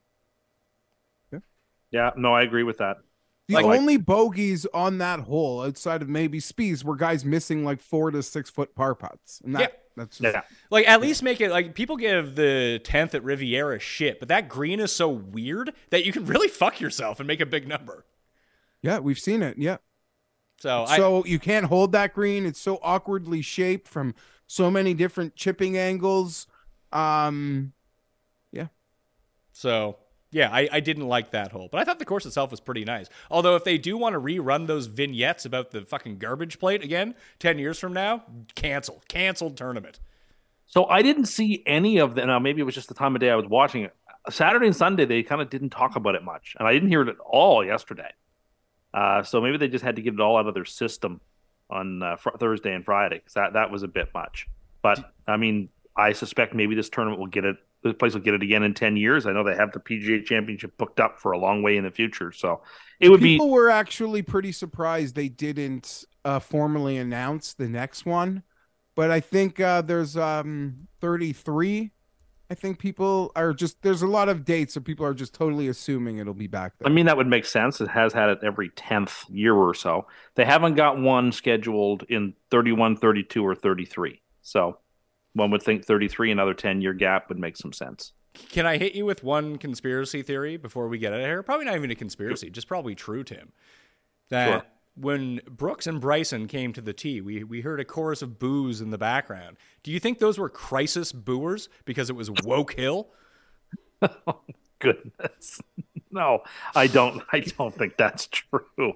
Yeah, yeah no, I agree with that. The like, only bogeys on that hole outside of maybe Spieth were guys missing like four to six-foot par putts. And that, yeah. that's just, yeah. Like, at least make it, like, people give the tenth at Riviera shit, but that green is so weird that you can really fuck yourself and make a big number. Yeah, we've seen it, yeah. So, so I, you can't hold that green. It's so awkwardly shaped from so many different chipping angles. Um, yeah. So, yeah, I, I didn't like that hole. But I thought the course itself was pretty nice. Although if they do want to rerun those vignettes about the fucking garbage plate again ten years from now, cancel. Canceled tournament. So I didn't see any of them. Now, maybe it was just the time of day I was watching it. Saturday and Sunday, they kind of didn't talk about it much. And I didn't hear it at all yesterday. Uh, so maybe they just had to get it all out of their system on uh, fr- Thursday and Friday because that, that was a bit much. But I mean, I suspect maybe this tournament will get it. This place will get it again in ten years. I know they have the P G A Championship booked up for a long way in the future. So it would People be. People were actually pretty surprised they didn't uh, formally announce the next one. But I think uh, there's um, thirty-three. I think people are just, there's a lot of dates, so people are just totally assuming it'll be back there. I mean, that would make sense. It has had it every tenth year or so. They haven't got one scheduled in thirty-one, thirty-two, or thirty-three. So one would think thirty-three, another ten-year gap would make some sense. Can I hit you with one conspiracy theory before we get out of here? Probably not even a conspiracy, just probably true, Tim. That Sure. When Brooks and Bryson came to the tee, we, we heard a chorus of boos in the background. Do you think those were crisis booers because it was Woke Hill? Oh, goodness. No, I don't. I don't think that's true. All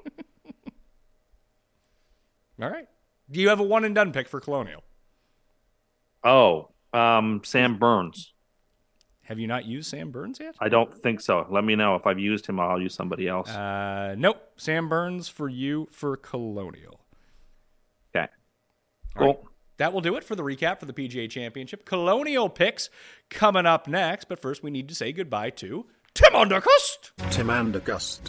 right. Do you have a one and done pick for Colonial? Oh, um, Sam Burns. Have you not used Sam Burns yet? I don't think so. Let me know if I've used him. I'll use somebody else. Uh, nope. Sam Burns for you for Colonial. Okay. Cool. Right. That will do it for the recap for the P G A Championship. Colonial picks coming up next, but first we need to say goodbye to Tim Undergust. Tim Andergust.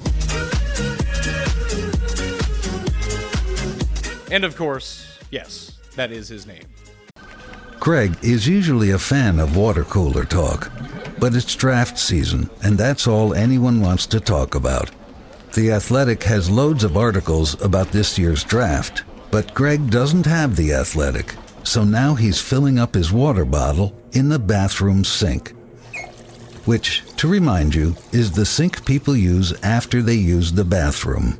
And of course, yes, that is his name. Craig is usually a fan of water cooler talk, but it's draft season, and that's all anyone wants to talk about. The Athletic has loads of articles about this year's draft, but Greg doesn't have The Athletic, so now he's filling up his water bottle in the bathroom sink. Which, to remind you, is the sink people use after they use the bathroom.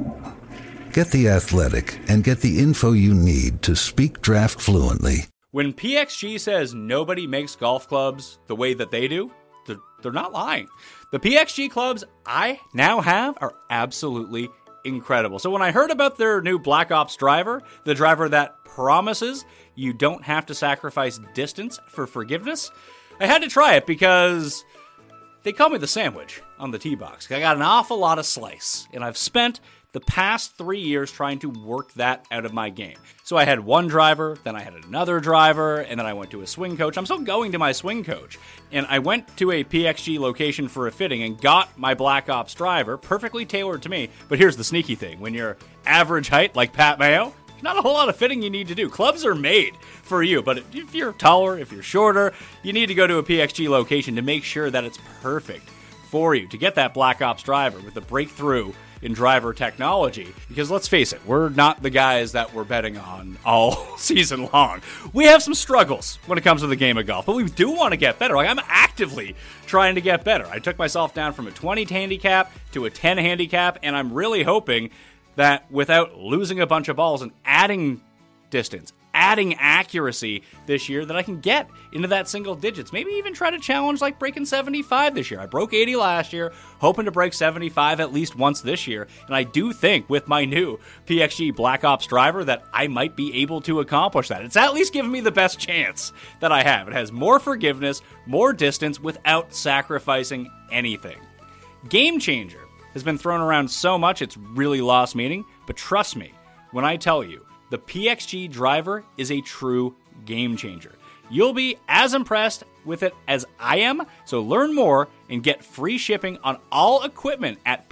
Get The Athletic and get the info you need to speak draft fluently. When P X G says nobody makes golf clubs the way that they do, they're, they're not lying. The P X G clubs I now have are absolutely incredible. So when I heard about their new Black Ops driver, the driver that promises you don't have to sacrifice distance for forgiveness, I had to try it because they call me the sandwich on the tee box. I got an awful lot of slice, and I've spent the past three years trying to work that out of my game. So I had one driver, then I had another driver, and then I went to a swing coach. I'm still going to my swing coach. And I went to a P X G location for a fitting and got my Black Ops driver, perfectly tailored to me. But here's the sneaky thing. When you're average height like Pat Mayo, not a whole lot of fitting you need to do. Clubs are made for you, but if you're taller, if you're shorter, you need to go to a P X G location to make sure that it's perfect for you to get that Black Ops driver with the breakthrough in driver technology. Because let's face it, we're not the guys that we're betting on all season long. We have some struggles when it comes to the game of golf, but we do want to get better. Like, I'm actively trying to get better. I took myself down from a twenty handicap to a ten handicap, and I'm really hoping that without losing a bunch of balls and adding distance, adding accuracy this year, that I can get into that single digits. Maybe even try to challenge like breaking seventy-five this year. I broke eighty last year, hoping to break seventy-five at least once this year. And I do think with my new P X G Black Ops driver that I might be able to accomplish that. It's at least giving me the best chance that I have. It has more forgiveness, more distance without sacrificing anything. Game changer has been thrown around so much it's really lost meaning. But trust me when I tell you, the P X G driver is a true game changer. You'll be as impressed with it as I am, so learn more and get free shipping on all equipment at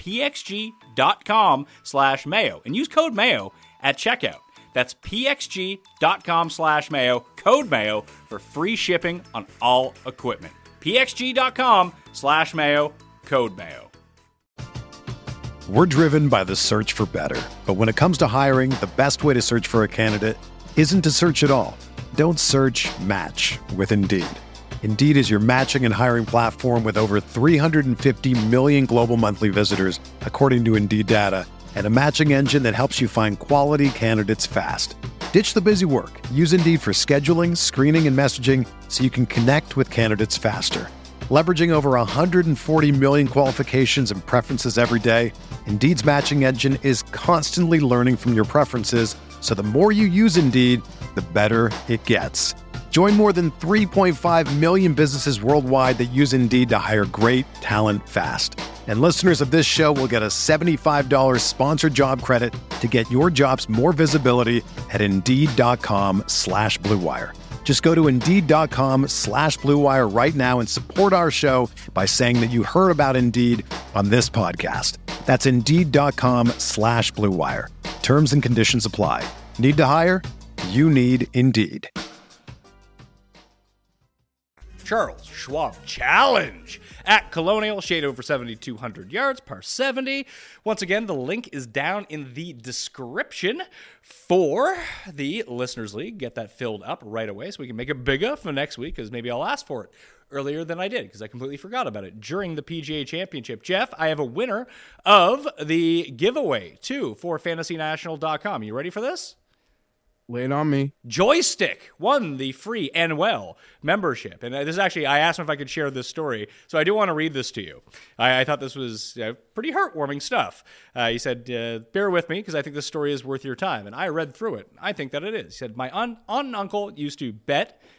pxg.com slash mayo and use code mayo at checkout. That's pxg.com slash mayo, code mayo for free shipping on all equipment. pxg.com slash mayo, code mayo. We're driven by the search for better. But when it comes to hiring, the best way to search for a candidate isn't to search at all. Don't search, match with Indeed. Indeed is your matching and hiring platform with over three hundred fifty million global monthly visitors, according to Indeed data, and a matching engine that helps you find quality candidates fast. Ditch the busy work. Use Indeed for scheduling, screening, and messaging so you can connect with candidates faster. Leveraging over one hundred forty million qualifications and preferences every day, Indeed's matching engine is constantly learning from your preferences, so the more you use Indeed, the better it gets. Join more than three point five million businesses worldwide that use Indeed to hire great talent fast. And listeners of this show will get a seventy-five dollars sponsored job credit to get your jobs more visibility at Indeed.com slash Blue Wire. Just go to Indeed.com slash Blue Wire right now and support our show by saying that you heard about Indeed on this podcast. That's Indeed.com slash Blue Wire. Terms and conditions apply. Need to hire? You need Indeed. Charles Schwab Challenge at Colonial, shade over seventy-two hundred yards, par seventy. Once again, the link is down in the description for the Listeners League. Get that filled up right away so we can make it bigger for next week, because maybe I'll ask for it earlier than I did because I completely forgot about it during the P G A Championship. Jeff, I have a winner of the giveaway, too, for fantasy national dot com. You ready for this? Lay it on me. Joystick won the free N Well membership. And this is actually, I asked him if I could share this story, so I do want to read this to you. I, I thought this was uh, pretty heartwarming stuff. Uh, he said, uh, bear with me because I think this story is worth your time. And I read through it. I think that it is. He said, my aunt, aunt and uncle used to bet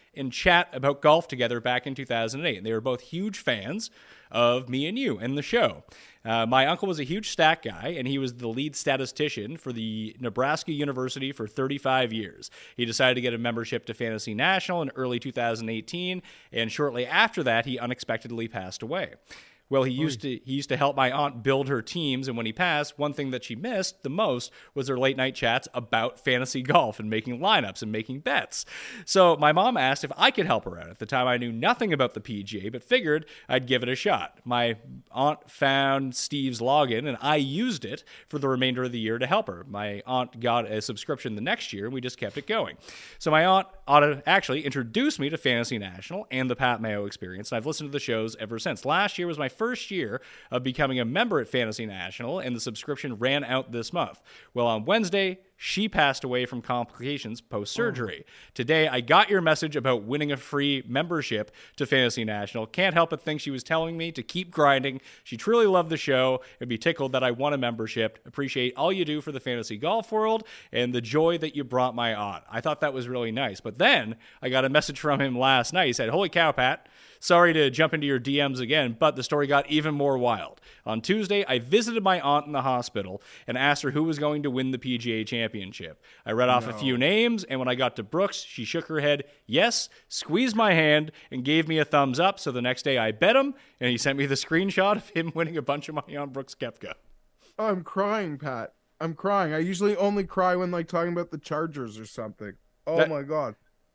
and chat about golf together back in two thousand eight. And they were both huge fans of me and you and the show. Uh, my uncle was a huge stat guy, and he was the lead statistician for the Nebraska University for thirty-five years. He decided to get a membership to Fantasy National in early two thousand eighteen, and shortly after that, he unexpectedly passed away. Well, he used to he used to help my aunt build her teams, and when he passed, one thing that she missed the most was her late night chats about fantasy golf and making lineups and making bets. So my mom asked if I could help her out. At the time, I knew nothing about the P G A, but figured I'd give it a shot. My aunt found Steve's login, and I used it for the remainder of the year to help her. My aunt got a subscription the next year, and we just kept it going. So my aunt ought actually introduced me to Fantasy National and the Pat Mayo Experience, and I've listened to the shows ever since. Last year was my first year of becoming a member at Fantasy National, and the subscription ran out this month. Well, on Wednesday, she passed away from complications post-surgery. Oh. Today, I got your message about winning a free membership to Fantasy National. Can't help but think she was telling me to keep grinding. She truly loved the show and be tickled that I won a membership. Appreciate all you do for the fantasy golf world and the joy that you brought my aunt. I thought that was really nice. But then I got a message from him last night. He said, "Holy cow, Pat. Sorry to jump into your D Ms again, but the story got even more wild. On Tuesday, I visited my aunt in the hospital and asked her who was going to win the P G A Championship. I read off no. a few names, and when I got to Brooks, she shook her head, yes, squeezed my hand, and gave me a thumbs up. So the next day, I bet him, and he sent me the screenshot of him winning a bunch of money on Brooks Koepka." I'm crying, Pat. I'm crying. I usually only cry when like talking about the Chargers or something. Oh that- my God.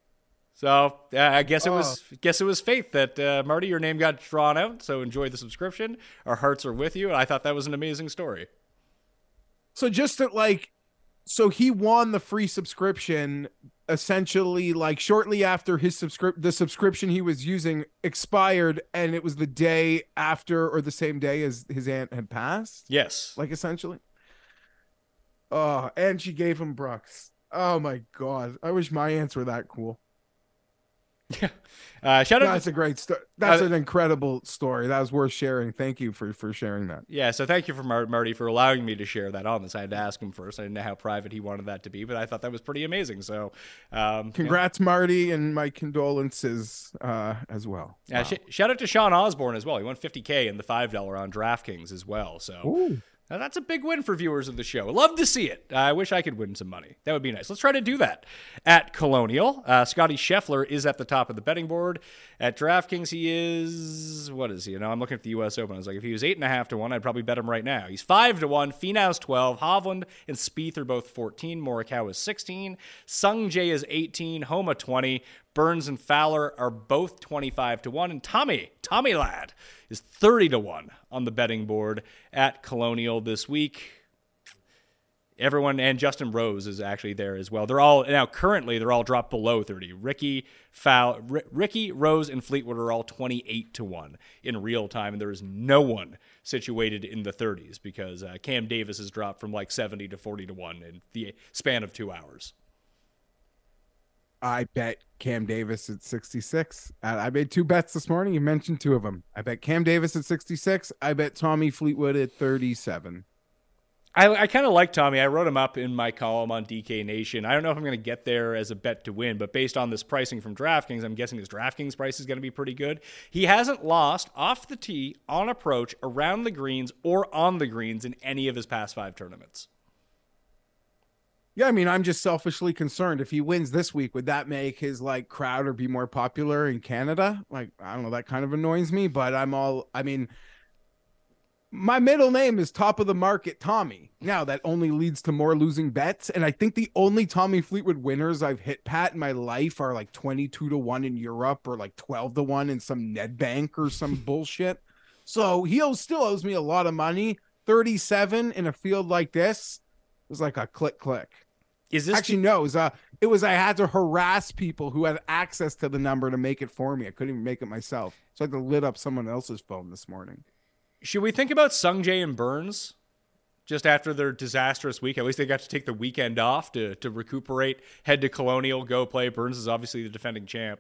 So uh, I guess it was oh. guess it was fate that uh, Marty, your name got drawn out. So enjoy the subscription. Our hearts are with you, and I thought that was an amazing story. So just that, like, so he won the free subscription essentially, like shortly after his subscript the subscription he was using expired, and it was the day after or the same day as his aunt had passed. Yes, like essentially. Oh, and she gave him Brooks. Oh my God, I wish my aunts were that cool. Yeah, uh, shout out. That's to, a great story. That's uh, an incredible story. That was worth sharing. Thank you for for sharing that. Yeah, so thank you for Mar- Marty for allowing me to share that on this. I had to ask him first. I didn't know how private he wanted that to be, but I thought that was pretty amazing. So, um, congrats, yeah. Marty, and my condolences uh, as well. Yeah, wow. sh- shout out to Sean Osborne as well. He won fifty K in the five dollar on DraftKings as well. So. Ooh. Now, that's a big win for viewers of the show. Love to see it. Uh, I wish I could win some money. That would be nice. Let's try to do that. At Colonial, uh, Scotty Scheffler is at the top of the betting board. At DraftKings, he is, what is he? You know, I'm looking at the U S Open. I was like, if he was eight and a half to one, I'd probably bet him right now. He's five to one. Finau's twelve. Hovland and Spieth are both fourteen. Morikawa is sixteen. Sung Jae is eighteen. Homa twenty. Burns and Fowler are both twenty-five to one. And Tommy, Tommy Lad, is thirty to one on the betting board at Colonial this week. Everyone, and Justin Rose is actually there as well. They're all, now currently, they're all dropped below thirty. Ricky, Fow, R- Ricky, Rose, and Fleetwood are all twenty-eight to one in real time. And there is no one situated in the thirties because uh, Cam Davis has dropped from like seventy to forty to one in the span of two hours. I bet Cam Davis at sixty-six. I made two bets this morning. You mentioned two of them. I bet Cam Davis at sixty-six. I bet Tommy Fleetwood at thirty-seven. I, I kind of like Tommy. I wrote him up in my column on D K Nation. I don't know if I'm going to get there as a bet to win, but based on this pricing from DraftKings, I'm guessing his DraftKings price is going to be pretty good. He hasn't lost off the tee, on approach, around the greens, or on the greens in any of his past five tournaments. Yeah, I mean, I'm just selfishly concerned. If he wins this week, would that make his like crowd or be more popular in Canada? Like, I don't know, that kind of annoys me, but I'm all, I mean, my middle name is top of the market Tommy. Now that only leads to more losing bets. And I think the only Tommy Fleetwood winners I've hit, Pat, in my life are like twenty-two to one in Europe or like twelve to one in some Nedbank or some bullshit. So he still owes me a lot of money. thirty-seven in a field like this was like a click click. Is this actually no? It was, uh, it was I had to harass people who had access to the number to make it for me. I couldn't even make it myself, so I had to lit up someone else's phone this morning. Should we think about Sung Jae and Burns just after their disastrous week? At least they got to take the weekend off to to recuperate, head to Colonial, go play. Burns is obviously the defending champ.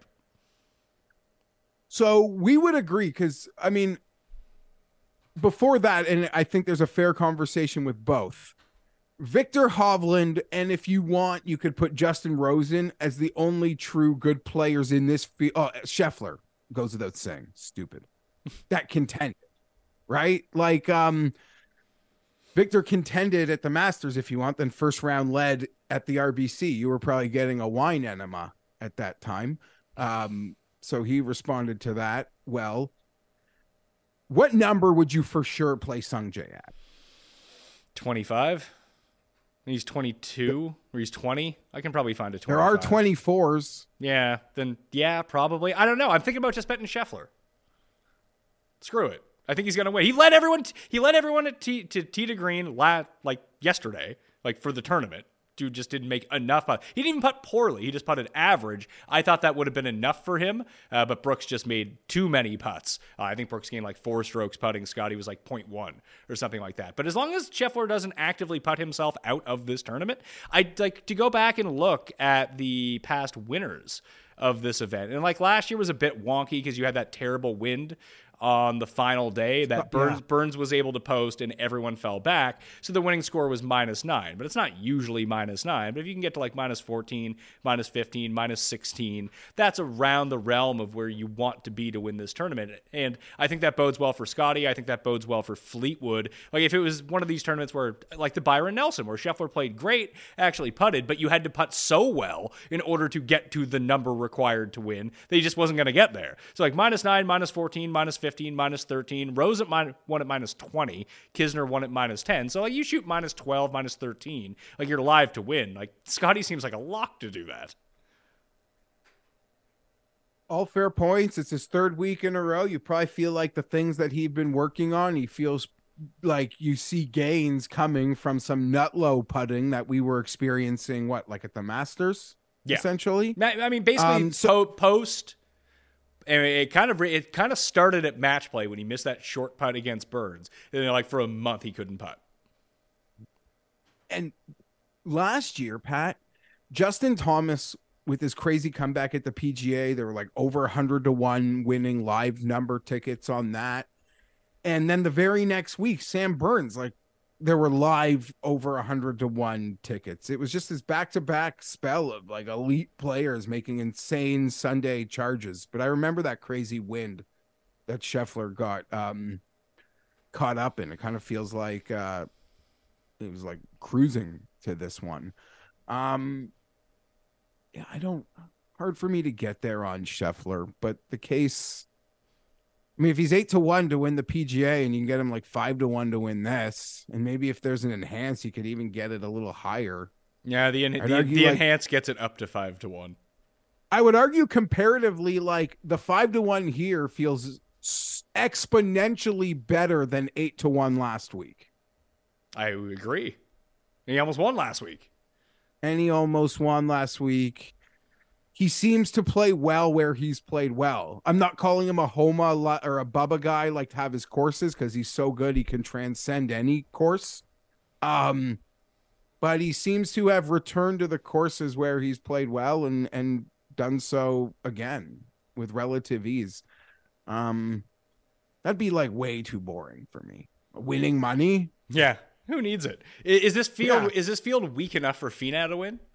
So we would agree because I mean, before that, and I think there's a fair conversation with both. Victor Hovland, and if you want, you could put Justin Rosen as the only true good players in this field. Oh, Scheffler goes without saying, stupid. That contended, right? Like, um, Victor contended at the Masters, if you want, then first round led at the R B C. You were probably getting a wine enema at that time. Um, so he responded to that well. What number would you for sure play Sungjae at? twenty-five. He's twenty-two or he's twenty. I can probably find a twenty-five. There are twenty-fours. Yeah, then yeah, probably. I don't know. I'm thinking about just betting Scheffler. Screw it. I think he's going to win. He led everyone t- he led everyone at tee to tee to green la- like yesterday, like for the tournament. Dude just didn't make enough putt. He didn't even putt poorly. He just putted average. I thought that would have been enough for him, uh, but Brooks just made too many putts. Uh, I think Brooks gained like four strokes putting. Scotty was like point one or something like that. But as long as Scheffler doesn't actively putt himself out of this tournament, I'd like to go back and look at the past winners of this event. And like last year was a bit wonky because you had that terrible wind on the final day that Burns yeah. Burns was able to post and everyone fell back. So the winning score was minus nine, but it's not usually minus nine. But if you can get to like minus fourteen, minus fifteen, minus sixteen, that's around the realm of where you want to be to win this tournament. And I think that bodes well for Scotty. I think that bodes well for Fleetwood. Like if it was one of these tournaments where like the Byron Nelson, where Scheffler played great, actually putted, but you had to putt so well in order to get to the number required to win that he just wasn't going to get there. So like minus nine, minus fourteen, minus fifteen, minus thirteen, Rose at min- won at minus twenty, Kisner won at minus ten. So like you shoot minus twelve, minus thirteen, like you're live to win. Like Scotty seems like a lock to do that. All fair points. It's his third week in a row. You probably feel like the things that he'd been working on, he feels like you see gains coming from some nut low putting that we were experiencing, what, like at the Masters, yeah. essentially? I mean, basically um, so- post... And it kind of it kind of started at match play when he missed that short putt against Burns. And then like for a month he couldn't putt. And last year, Pat, Justin Thomas with his crazy comeback at the P G A, there were like over one hundred to one winning live number tickets on that. And then the very next week, Sam Burns, like there were live over one hundred to one tickets. It was just this back-to-back spell of like elite players making insane Sunday charges. But I remember that crazy wind that Scheffler got um, caught up in. It kind of feels like uh, it was like cruising to this one. Um, yeah, I don't, hard for me to get there on Scheffler, but the case, I mean, if he's eight to one to win the P G A and you can get him like five to one to win this, and maybe if there's an enhance, you could even get it a little higher. Yeah, the, en- the, the like, enhance gets it up to five to one. I would argue comparatively, like the five to one here feels exponentially better than eight to one last week. I agree. He almost won last week. And he almost won last week. He seems to play well where he's played well. I'm not calling him a Homa or a Bubba guy, like to have his courses, because he's so good he can transcend any course. Um, but he seems to have returned to the courses where he's played well and and done so again with relative ease. Um, that'd be like way too boring for me. Winning money? Yeah, who needs it? Is, is this field Yeah. is this field weak enough for Finau to win?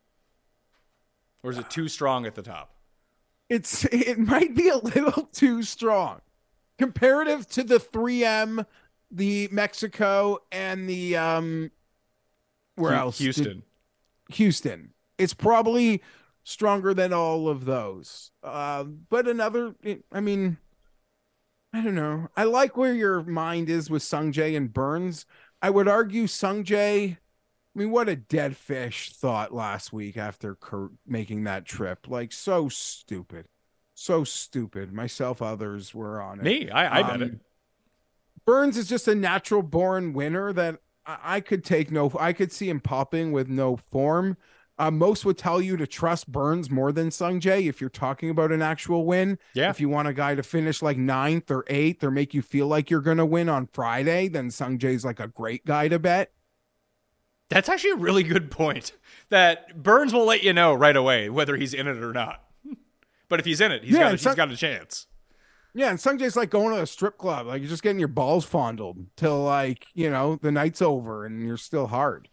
Or is it too strong at the top? It's it might be a little too strong comparative to the three M, the Mexico, and the um where Hu- else? Houston. The, Houston. It's probably stronger than all of those. Uh, but another, I mean, I don't know. I like where your mind is with Sungjae and Burns. I would argue Sungjae. I mean, what a dead fish thought last week after Kurt making that trip. Like, so stupid. So stupid. Myself, others were on it. Me, I, I um, bet it. Burns is just a natural born winner that I, I could take no, I could see him popping with no form. Uh, most would tell you to trust Burns more than Sungjae if you're talking about an actual win. Yeah. If you want a guy to finish like ninth or eighth or make you feel like you're going to win on Friday, then Sungjae's like a great guy to bet. That's actually a really good point. That Burns will let you know right away whether he's in it or not. But if he's in it, he's, Yeah, got, a, Sung- he's got a chance. Yeah, and Sungjae's like going to a strip club. Like, you're just getting your balls fondled till, like, you know, the night's over and you're still hard.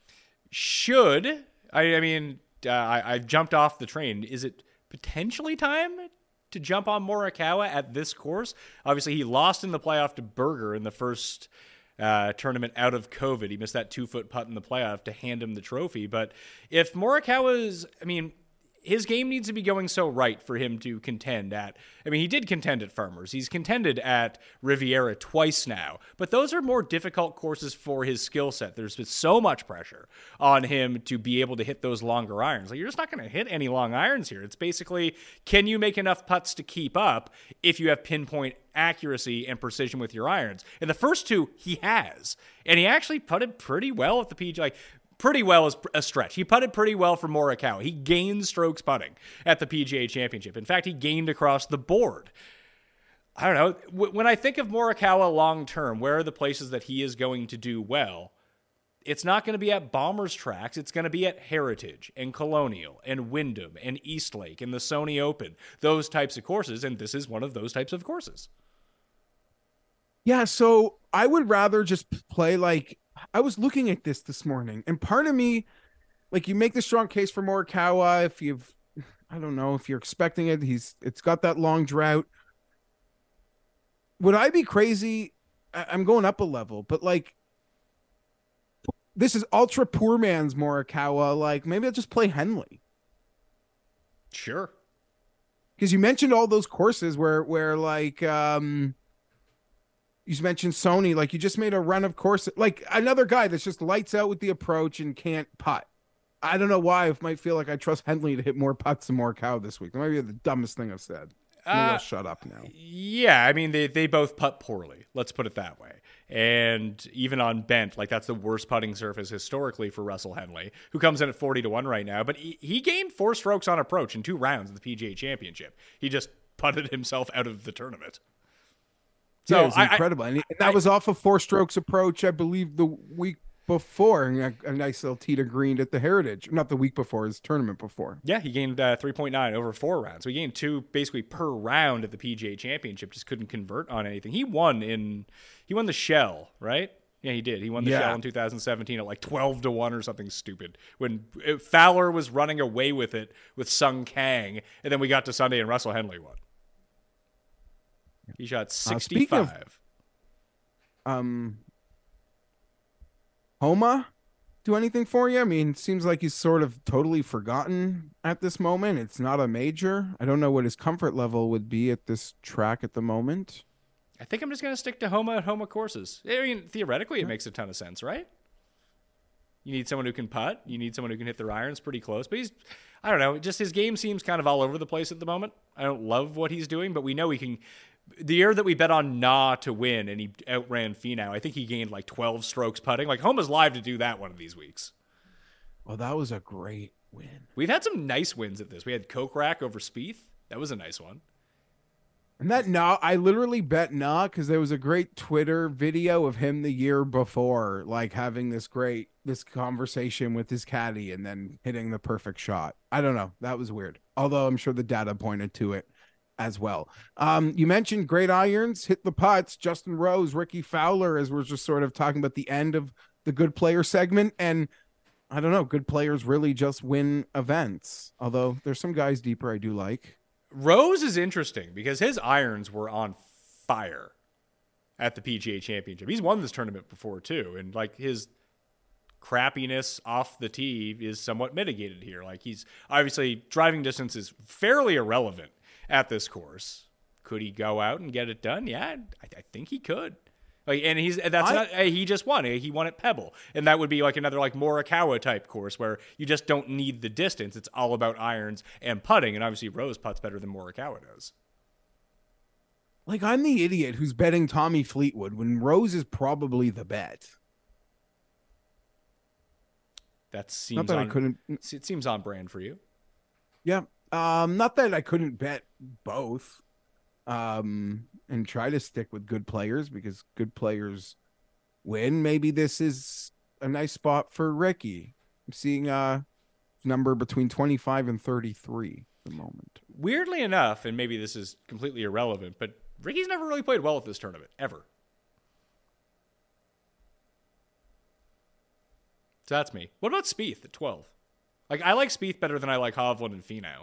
should, I, I mean, uh, I, I've jumped off the train. Is it potentially time to jump on Morikawa at this course? Obviously, he lost in the playoff to Berger in the first uh, tournament out of COVID. He missed that two-foot putt in the playoff to hand him the trophy. But if Morikawa's, I mean, his game needs to be going so right for him to contend at, I mean, he did contend at Farmers. He's contended at Riviera twice now, but those are more difficult courses for his skill set. There's been so much pressure on him to be able to hit those longer irons. Like, you're just not going to hit any long irons here. It's basically, can you make enough putts to keep up if you have pinpoint accuracy and precision with your irons? And the first two he has, and he actually putted pretty well at the P G A. Like, pretty well is a stretch. He putted pretty well for Morikawa. He gained strokes putting at the P G A Championship. In fact, he gained across the board. I don't know. When I think of Morikawa long term, where are the places that he is going to do well? It's not going to be at Bombers tracks. It's going to be at Heritage and Colonial and Wyndham and Eastlake and the Sony Open, those types of courses. And this is one of those types of courses. Yeah, so I would rather just play like, I was looking at this this morning, and part of me, like, you make the strong case for Morikawa if you've, I don't know, if you're expecting it. He's, it's got that long drought. Would I be crazy? I'm going up a level, but like, this is ultra poor man's Morikawa. Like, maybe I'll just play Henley. Sure. Because you mentioned all those courses where, where like, um, you mentioned Sony, like you just made a run of course, like another guy that's just lights out with the approach and can't putt. I don't know why. It might feel like I trust Henley to hit more putts than Morikawa this week. That might be the dumbest thing I've said. Maybe Uh, I'll shut up now. Yeah, I mean, they, they both putt poorly. Let's put it that way. And even on bent, like, that's the worst putting surface historically for Russell Henley, who comes in at forty to one right now. But he, he gained four strokes on approach in two rounds of the P G A Championship. He just putted himself out of the tournament. So yeah, it was I, incredible. I, and that I, was off a four strokes approach, I believe, the week before. And a, a nice little tee to green at the Heritage. Not the week before, his tournament before. Yeah, he gained uh, three point nine over four rounds. So he gained two basically per round at the P G A Championship, just couldn't convert on anything. He won in, he won the Shell, right? Yeah, he did. He won the Yeah. Shell in two thousand seventeen at like twelve to one or something stupid when Fowler was running away with it with Sung Kang. And then we got to Sunday and Russell Henley won. He shot sixty-five. Uh, of, um, Homa do anything for you? I mean, it seems like he's sort of totally forgotten at this moment. It's not a major. I don't know what his comfort level would be at this track at the moment. I think I'm just going to stick to Homa at Homa courses. I mean, theoretically, it makes a ton of sense, right? You need someone who can putt. You need someone who can hit their irons pretty close. But he's, I don't know, just his game seems kind of all over the place at the moment. I don't love what he's doing, but we know he can. The year that we bet on Na to win and he outran Finau, I think he gained like twelve strokes putting. Like, Homa's live to do that one of these weeks. Well, that was a great win. We've had some nice wins at this. We had Kokrak over Spieth. That was a nice one. And that nah, I literally bet nah because there was a great Twitter video of him the year before, like having this great this conversation with his caddy and then hitting the perfect shot. I don't know. That was weird. Although I'm sure the data pointed to it as well. Um, you mentioned great irons, hit the putts, Justin Rose, Ricky Fowler, as we're just sort of talking about the end of the good player segment. And I don't know, good players really just win events. Although there's some guys deeper I do like. Rose is interesting because his irons were on fire at the P G A Championship. He's won this tournament before too. And like his crappiness off the tee is somewhat mitigated here. Like he's obviously driving distance is fairly irrelevant at this course. Could he go out and get it done? Yeah, I, I think he could. Like, and he's that's I, not he just won. He won at Pebble, and that would be like another like Morikawa type course where you just don't need the distance. It's all about irons and putting, and obviously Rose putts better than Morikawa does. Like I'm the idiot who's betting Tommy Fleetwood when Rose is probably the bet. That seems not that on, I couldn't. It seems on brand for you. Yeah. Um, not that I couldn't bet both, um, and try to stick with good players because good players win. Maybe this is a nice spot for Ricky. I'm seeing a number between twenty-five and thirty-three at the moment. Weirdly enough, and maybe this is completely irrelevant, but Ricky's never really played well at this tournament, ever. So that's me. What about Spieth at twelve? Like, I like Spieth better than I like Hovland and Finau.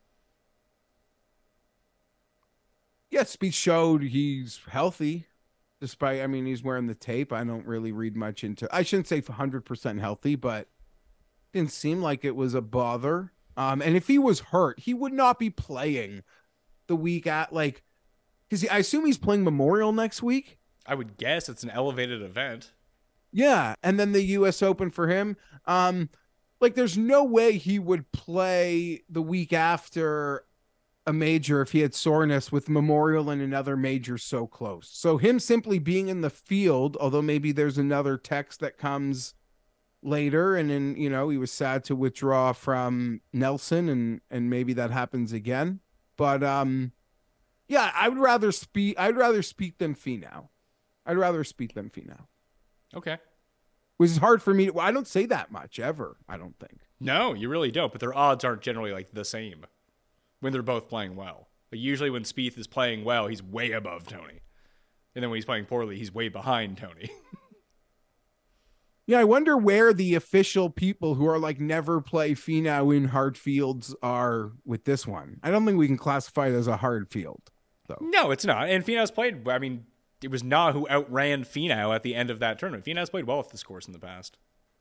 Yeah, Spieth showed he's healthy. Despite, I mean, he's wearing the tape. I don't really read much into. I shouldn't say one hundred percent healthy, but didn't seem like it was a bother. Um, and if he was hurt, he would not be playing the week at like, because I assume he's playing Memorial next week. I would guess it's an elevated event. Yeah, and then the U S Open for him. Um, like, there's no way he would play the week after a major if he had soreness with Memorial and another major so close. So him simply being in the field, although maybe there's another text that comes later, and then, you know, he was sad to withdraw from Nelson, and and maybe that happens again. But um, yeah, I would rather speak. I'd rather speak than Finau. I'd rather speak than Finau. Okay. Which is hard for me. Well, I don't say that much ever. I don't think. No, you really don't. But their odds aren't generally like the same when they're both playing well. Like, usually when Spieth is playing well, he's way above Tony. And then when he's playing poorly, he's way behind Tony. Yeah, I wonder where the official people who are like never play Finau in hard fields are with this one. I don't think we can classify it as a hard field, though. No, it's not. And Finau's played, I mean, it was Na who outran Finau at the end of that tournament. Finau's played well with this course in the past.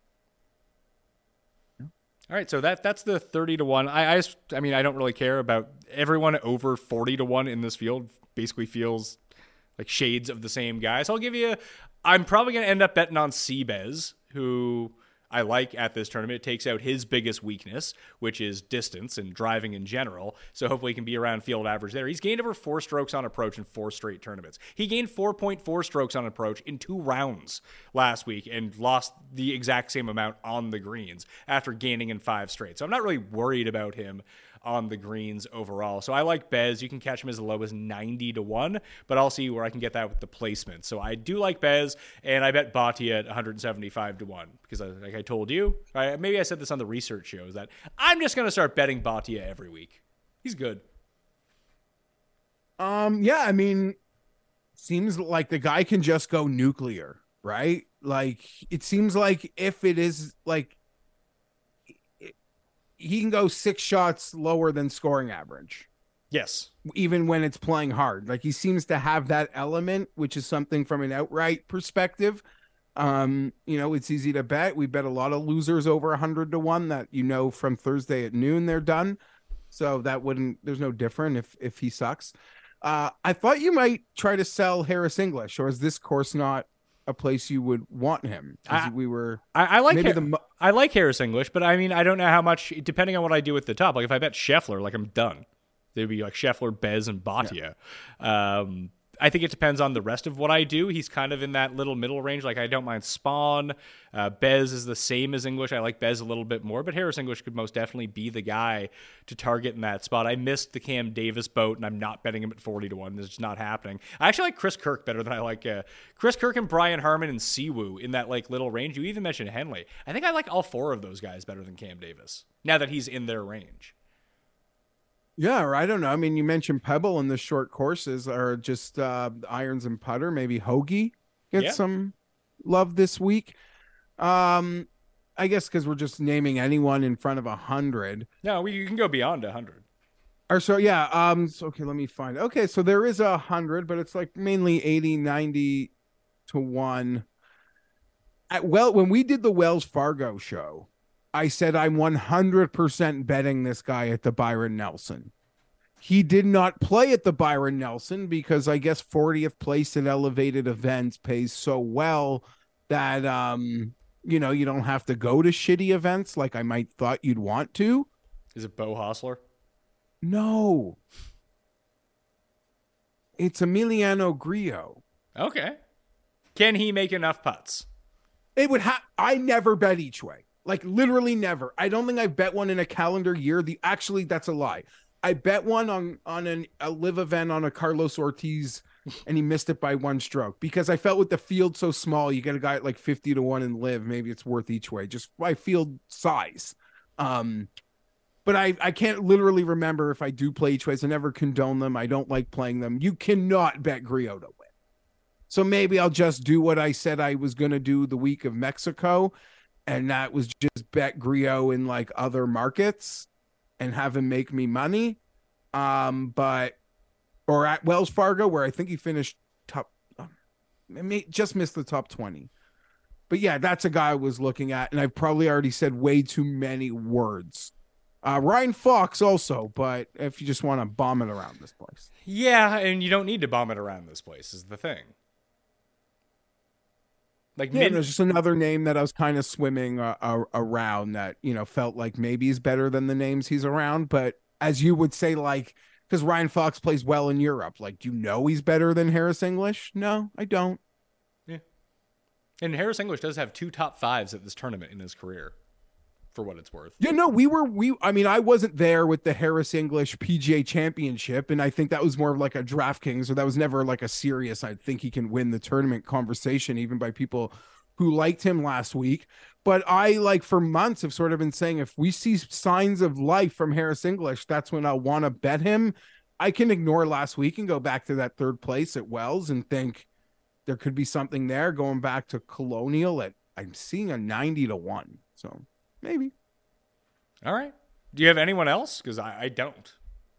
All right, so that that's the thirty to one. I, I, just, I mean, I don't really care about everyone over forty to one in this field. Basically feels like shades of the same guy. So I'll give you, I'm probably going to end up betting on Seabez, who I like at this tournament. It takes out his biggest weakness, which is distance and driving in general. So hopefully he can be around field average there. He's gained over four strokes on approach in four straight tournaments. He gained four point four strokes on approach in two rounds last week and lost the exact same amount on the greens after gaining in five straight. So I'm not really worried about him on the greens overall. So I like Bez. You can catch him as low as ninety to one, but I'll see where I can get that with the placement. So I do like Bez, and I bet Bhatia at one seventy-five to one because, I, like I told you, I, maybe I said this on the research show, is that I'm just going to start betting Bhatia every week. He's good. Um, yeah, I mean, seems like the guy can just go nuclear, right? Like, it seems like if it is like, he can go six shots lower than scoring average. Yes. Even when it's playing hard. Like, he seems to have that element, which is something from an outright perspective. Um, you know, it's easy to bet. We bet a lot of losers over one hundred to one that, you know, from Thursday at noon, they're done. So that wouldn't, there's no different if, if he sucks. Uh, I thought you might try to sell Harris English, or is this course not a place you would want him? I, we were, I, I like, maybe Har- the, I like Harris English, but I mean, I don't know how much, depending on what I do with the top, like if I bet Scheffler, like I'm done. There'd be like Scheffler, Bez, and Bhatia. Yeah. Um, I think it depends on the rest of what I do. He's kind of in that little middle range. Like, I don't mind Spawn. Uh, Bez is the same as English. I like Bez a little bit more, but Harris English could most definitely be the guy to target in that spot. I missed the Cam Davis boat, and I'm not betting him at forty to one. It's just not happening. I actually like Chris Kirk better than I like uh, Chris Kirk and Brian Harman and Siwoo in that like little range. You even mentioned Henley. I think I like all four of those guys better than Cam Davis now that he's in their range. Yeah, or I don't know. I mean, you mentioned Pebble and the short courses are just uh, irons and putter. Maybe Hoagie gets Yeah. some love this week. Um, I guess because we're just naming anyone in front of a hundred. No, we, you can go beyond one hundred. Or so, yeah. Um, so, okay, let me find. Okay, so there is a hundred, but it's like mainly eighty, ninety to one. At, well, when we did the Wells Fargo show, I said I'm one hundred percent betting this guy at the Byron Nelson. He did not play at the Byron Nelson because I guess fortieth place in elevated events pays so well that, um, you know, you don't have to go to shitty events like I might thought you'd want to. Is it Bo Hostler? No. It's Emiliano Grillo. Okay. Can he make enough putts? It would have, I never bet each way. Like, literally never. I don't think I've bet one in a calendar year. The actually, that's a lie. I bet one on on an, a live event on a Carlos Ortiz, and he missed it by one stroke because I felt with the field so small, you get a guy at like fifty to one and live. Maybe it's worth each way just by field size. Um, but I I can't literally remember if I do play each ways. I never condone them. I don't like playing them. You cannot bet Grillo to win. So maybe I'll just do what I said I was going to do the week of Mexico. and that was just bet Griot in like other markets and have him make me money. Um, but or at Wells Fargo, where I think he finished top, um, may, just missed the top twenty. But yeah, that's a guy I was looking at, and I've probably already said way too many words. Uh, Ryan Fox also, but if you just want to bomb it around this place. Yeah, and you don't need to bomb it around this place is the thing. Like Yeah, mid- there's just another name that I was kind of swimming uh, uh, around that, you know, felt like maybe he's better than the names he's around. But as you would say, like, because Ryan Fox plays well in Europe, like, do you know he's better than Harris English? No, I don't. Yeah. And Harris English does have two top fives at this tournament in his career, for what it's worth. Yeah, no, we were, we, I mean, I wasn't there with the Harris English P G A Championship, and I think that was more of like a DraftKings, or that was never like a serious, I think he can win the tournament conversation, even by people who liked him last week. But I, like, for months have sort of been saying, if we see signs of life from Harris English, that's when I'll want to bet him. I can ignore last week and go back to that third place at Wells and think there could be something there, going back to Colonial at, I'm seeing a ninety to one. So maybe. All right. Do you have anyone else? Because I, I don't.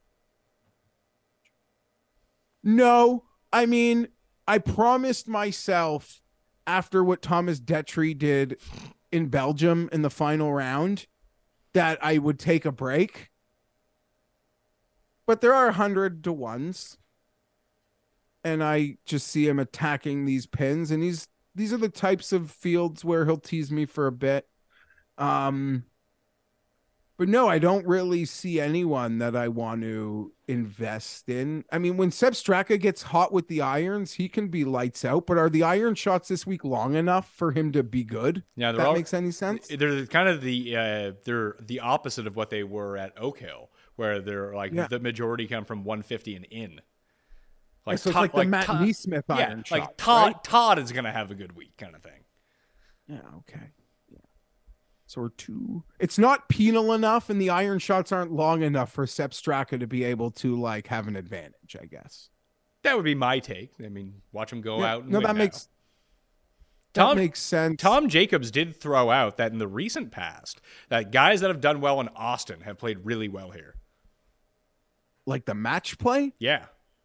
No, I mean, I promised myself after what Thomas Detry did in Belgium in the final round that I would take a break. But there are a hundred to ones. And I just see him attacking these pins. And he's these are the types of fields where he'll tease me for a bit. Um, but no, I don't really see anyone that I want to invest in. I mean, when Seb Straka gets hot with the irons, he can be lights out. But are the iron shots this week long enough for him to be good? Yeah, that all, makes any sense. They're kind of the uh, they're the opposite of what they were at Oak Hill, where they're like Yeah. the majority come from one fifty and in. Like, so it's like the Matt Todd, Neesmith yeah, iron like shots, Todd right? Todd is gonna have a good week, kind of thing. Yeah, okay. Yeah. So we're two. It's not penal enough, and the iron shots aren't long enough for Sep Straka to be able to like have an advantage, I guess. That would be my take. I mean, watch him go Yeah, out. And no, win that now. makes Tom, that makes sense. Tom Jacobs did throw out that in the recent past, that guys that have done well in Austin have played really well here. Like the match play? Yeah.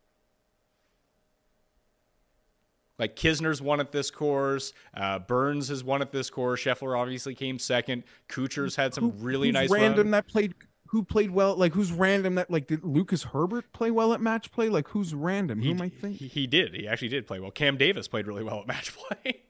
Like Kisner's won at this course. Uh, Burns has won at this course. Scheffler obviously came second. Kuchar's had some Who- really who's nice random run. that played who played well, like who's random that like did Lucas Herbert play well at match play? Like who's random? He, Who am I thinking? he, he did. He actually did play well. Cam Davis played really well at match play.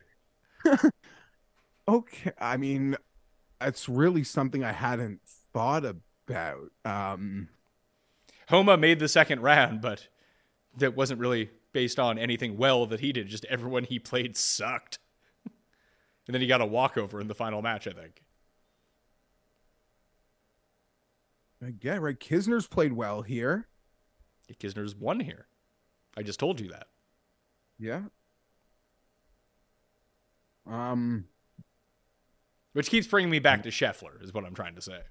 Okay, I mean, it's really something I hadn't thought about. Um, Homa made the second round, but that wasn't really based on anything well that he did. Just everyone he played sucked. And then he got a walkover in the final match, I think. yeah, right. Kisner's played well here. Kisner's won here. I just told you that. Yeah. Um. Which keeps bringing me back to Scheffler, is what I'm trying to say.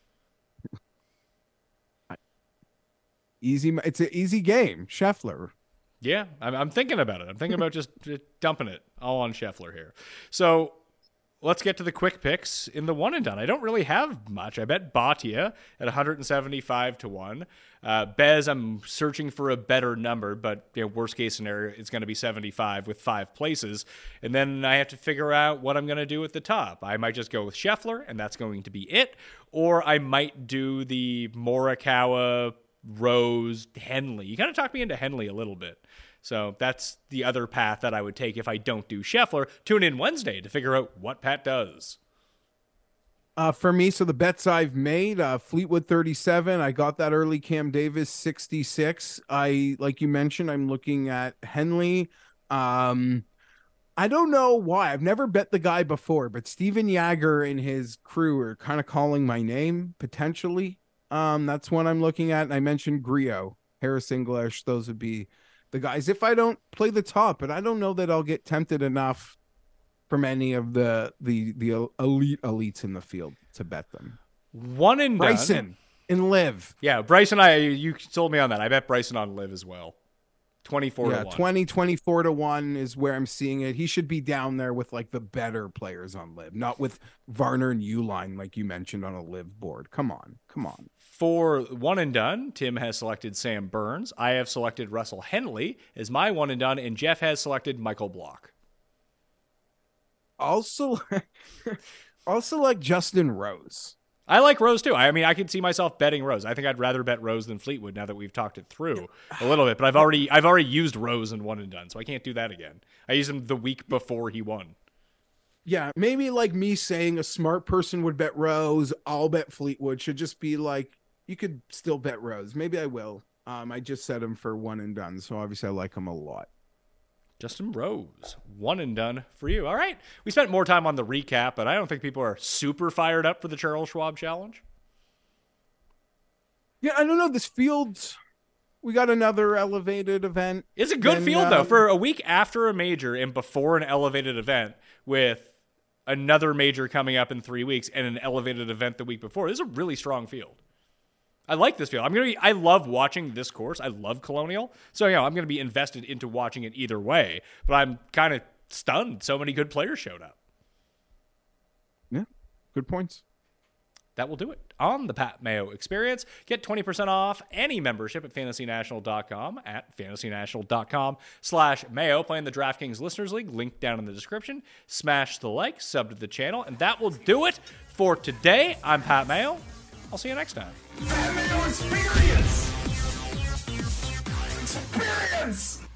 Easy. It's an easy game. Scheffler. Yeah, I'm, I'm thinking about it. I'm thinking about just, just dumping it all on Scheffler here. So let's get to the quick picks in the one and done. I don't really have much. I bet Bhatia at one seventy-five to one. Uh, Bez, I'm searching for a better number, but you know, worst case scenario, it's going to be seventy-five with five places. And then I have to figure out what I'm going to do at the top. I might just go with Scheffler, and that's going to be it. Or I might do the Morikawa, Rose, Henley. You kind of talked me into Henley a little bit. So that's the other path that I would take if I don't do Scheffler. Tune in Wednesday to figure out what Pat does. Uh, for me, so the bets I've made, uh, Fleetwood thirty-seven. I got that early. Cam Davis sixty-six. I, like you mentioned, I'm looking at Henley. Um, I don't know why. I've never bet the guy before, but Steven Yager and his crew are kind of calling my name potentially. Um, that's one I'm looking at. And I mentioned Griot, Harris English. Those would be the guys if I don't play the top, but I don't know that I'll get tempted enough from any of the the the elite elites in the field to bet them. One and done. Bryson and Liv. Yeah, Bryson, I you sold me on that. I bet Bryson on Live as well. twenty-four Yeah, to one. twenty, twenty-four to one is where I'm seeing it. He should be down there with like the better players on Live, not with Varner and Uline, like you mentioned on a Live board. Come on, come on. For one and done, Tim has selected Sam Burns. I have selected Russell Henley as my one and done, and Jeff has selected Michael Block. Also, also like Justin Rose. I like Rose too. I mean, I could see myself betting Rose. I think I'd rather bet Rose than Fleetwood now that we've talked it through a little bit. But I've already I've already used Rose in one and done, so I can't do that again. I used him the week before he won. Yeah, maybe like me saying a smart person would bet Rose, I'll bet Fleetwood should just be like, you could still bet Rose. Maybe I will. Um, I just set him for one and done, so obviously I like him a lot. Justin Rose, one and done for you. All right. We spent more time on the recap, but I don't think people are super fired up for the Charles Schwab Challenge. Yeah, I don't know. This field, we got another elevated event. It's a good and, field, uh, though, for a week after a major and before an elevated event with another major coming up in three weeks and an elevated event the week before. This is a really strong field. I like this field. I'm gonna be. I love watching this course. I love Colonial, so you know I'm gonna be invested into watching it either way. But I'm kind of stunned. So many good players showed up. Yeah, good points. That will do it on the Pat Mayo Experience. Get twenty percent off any membership at fantasy national dot com at fantasy national dot com slash Mayo. Playing the DraftKings Listeners League. Link down in the description. Smash the like, sub to the channel, and that will do it for today. I'm Pat Mayo. I'll see you next time. Pat Mayo Experience! Experience!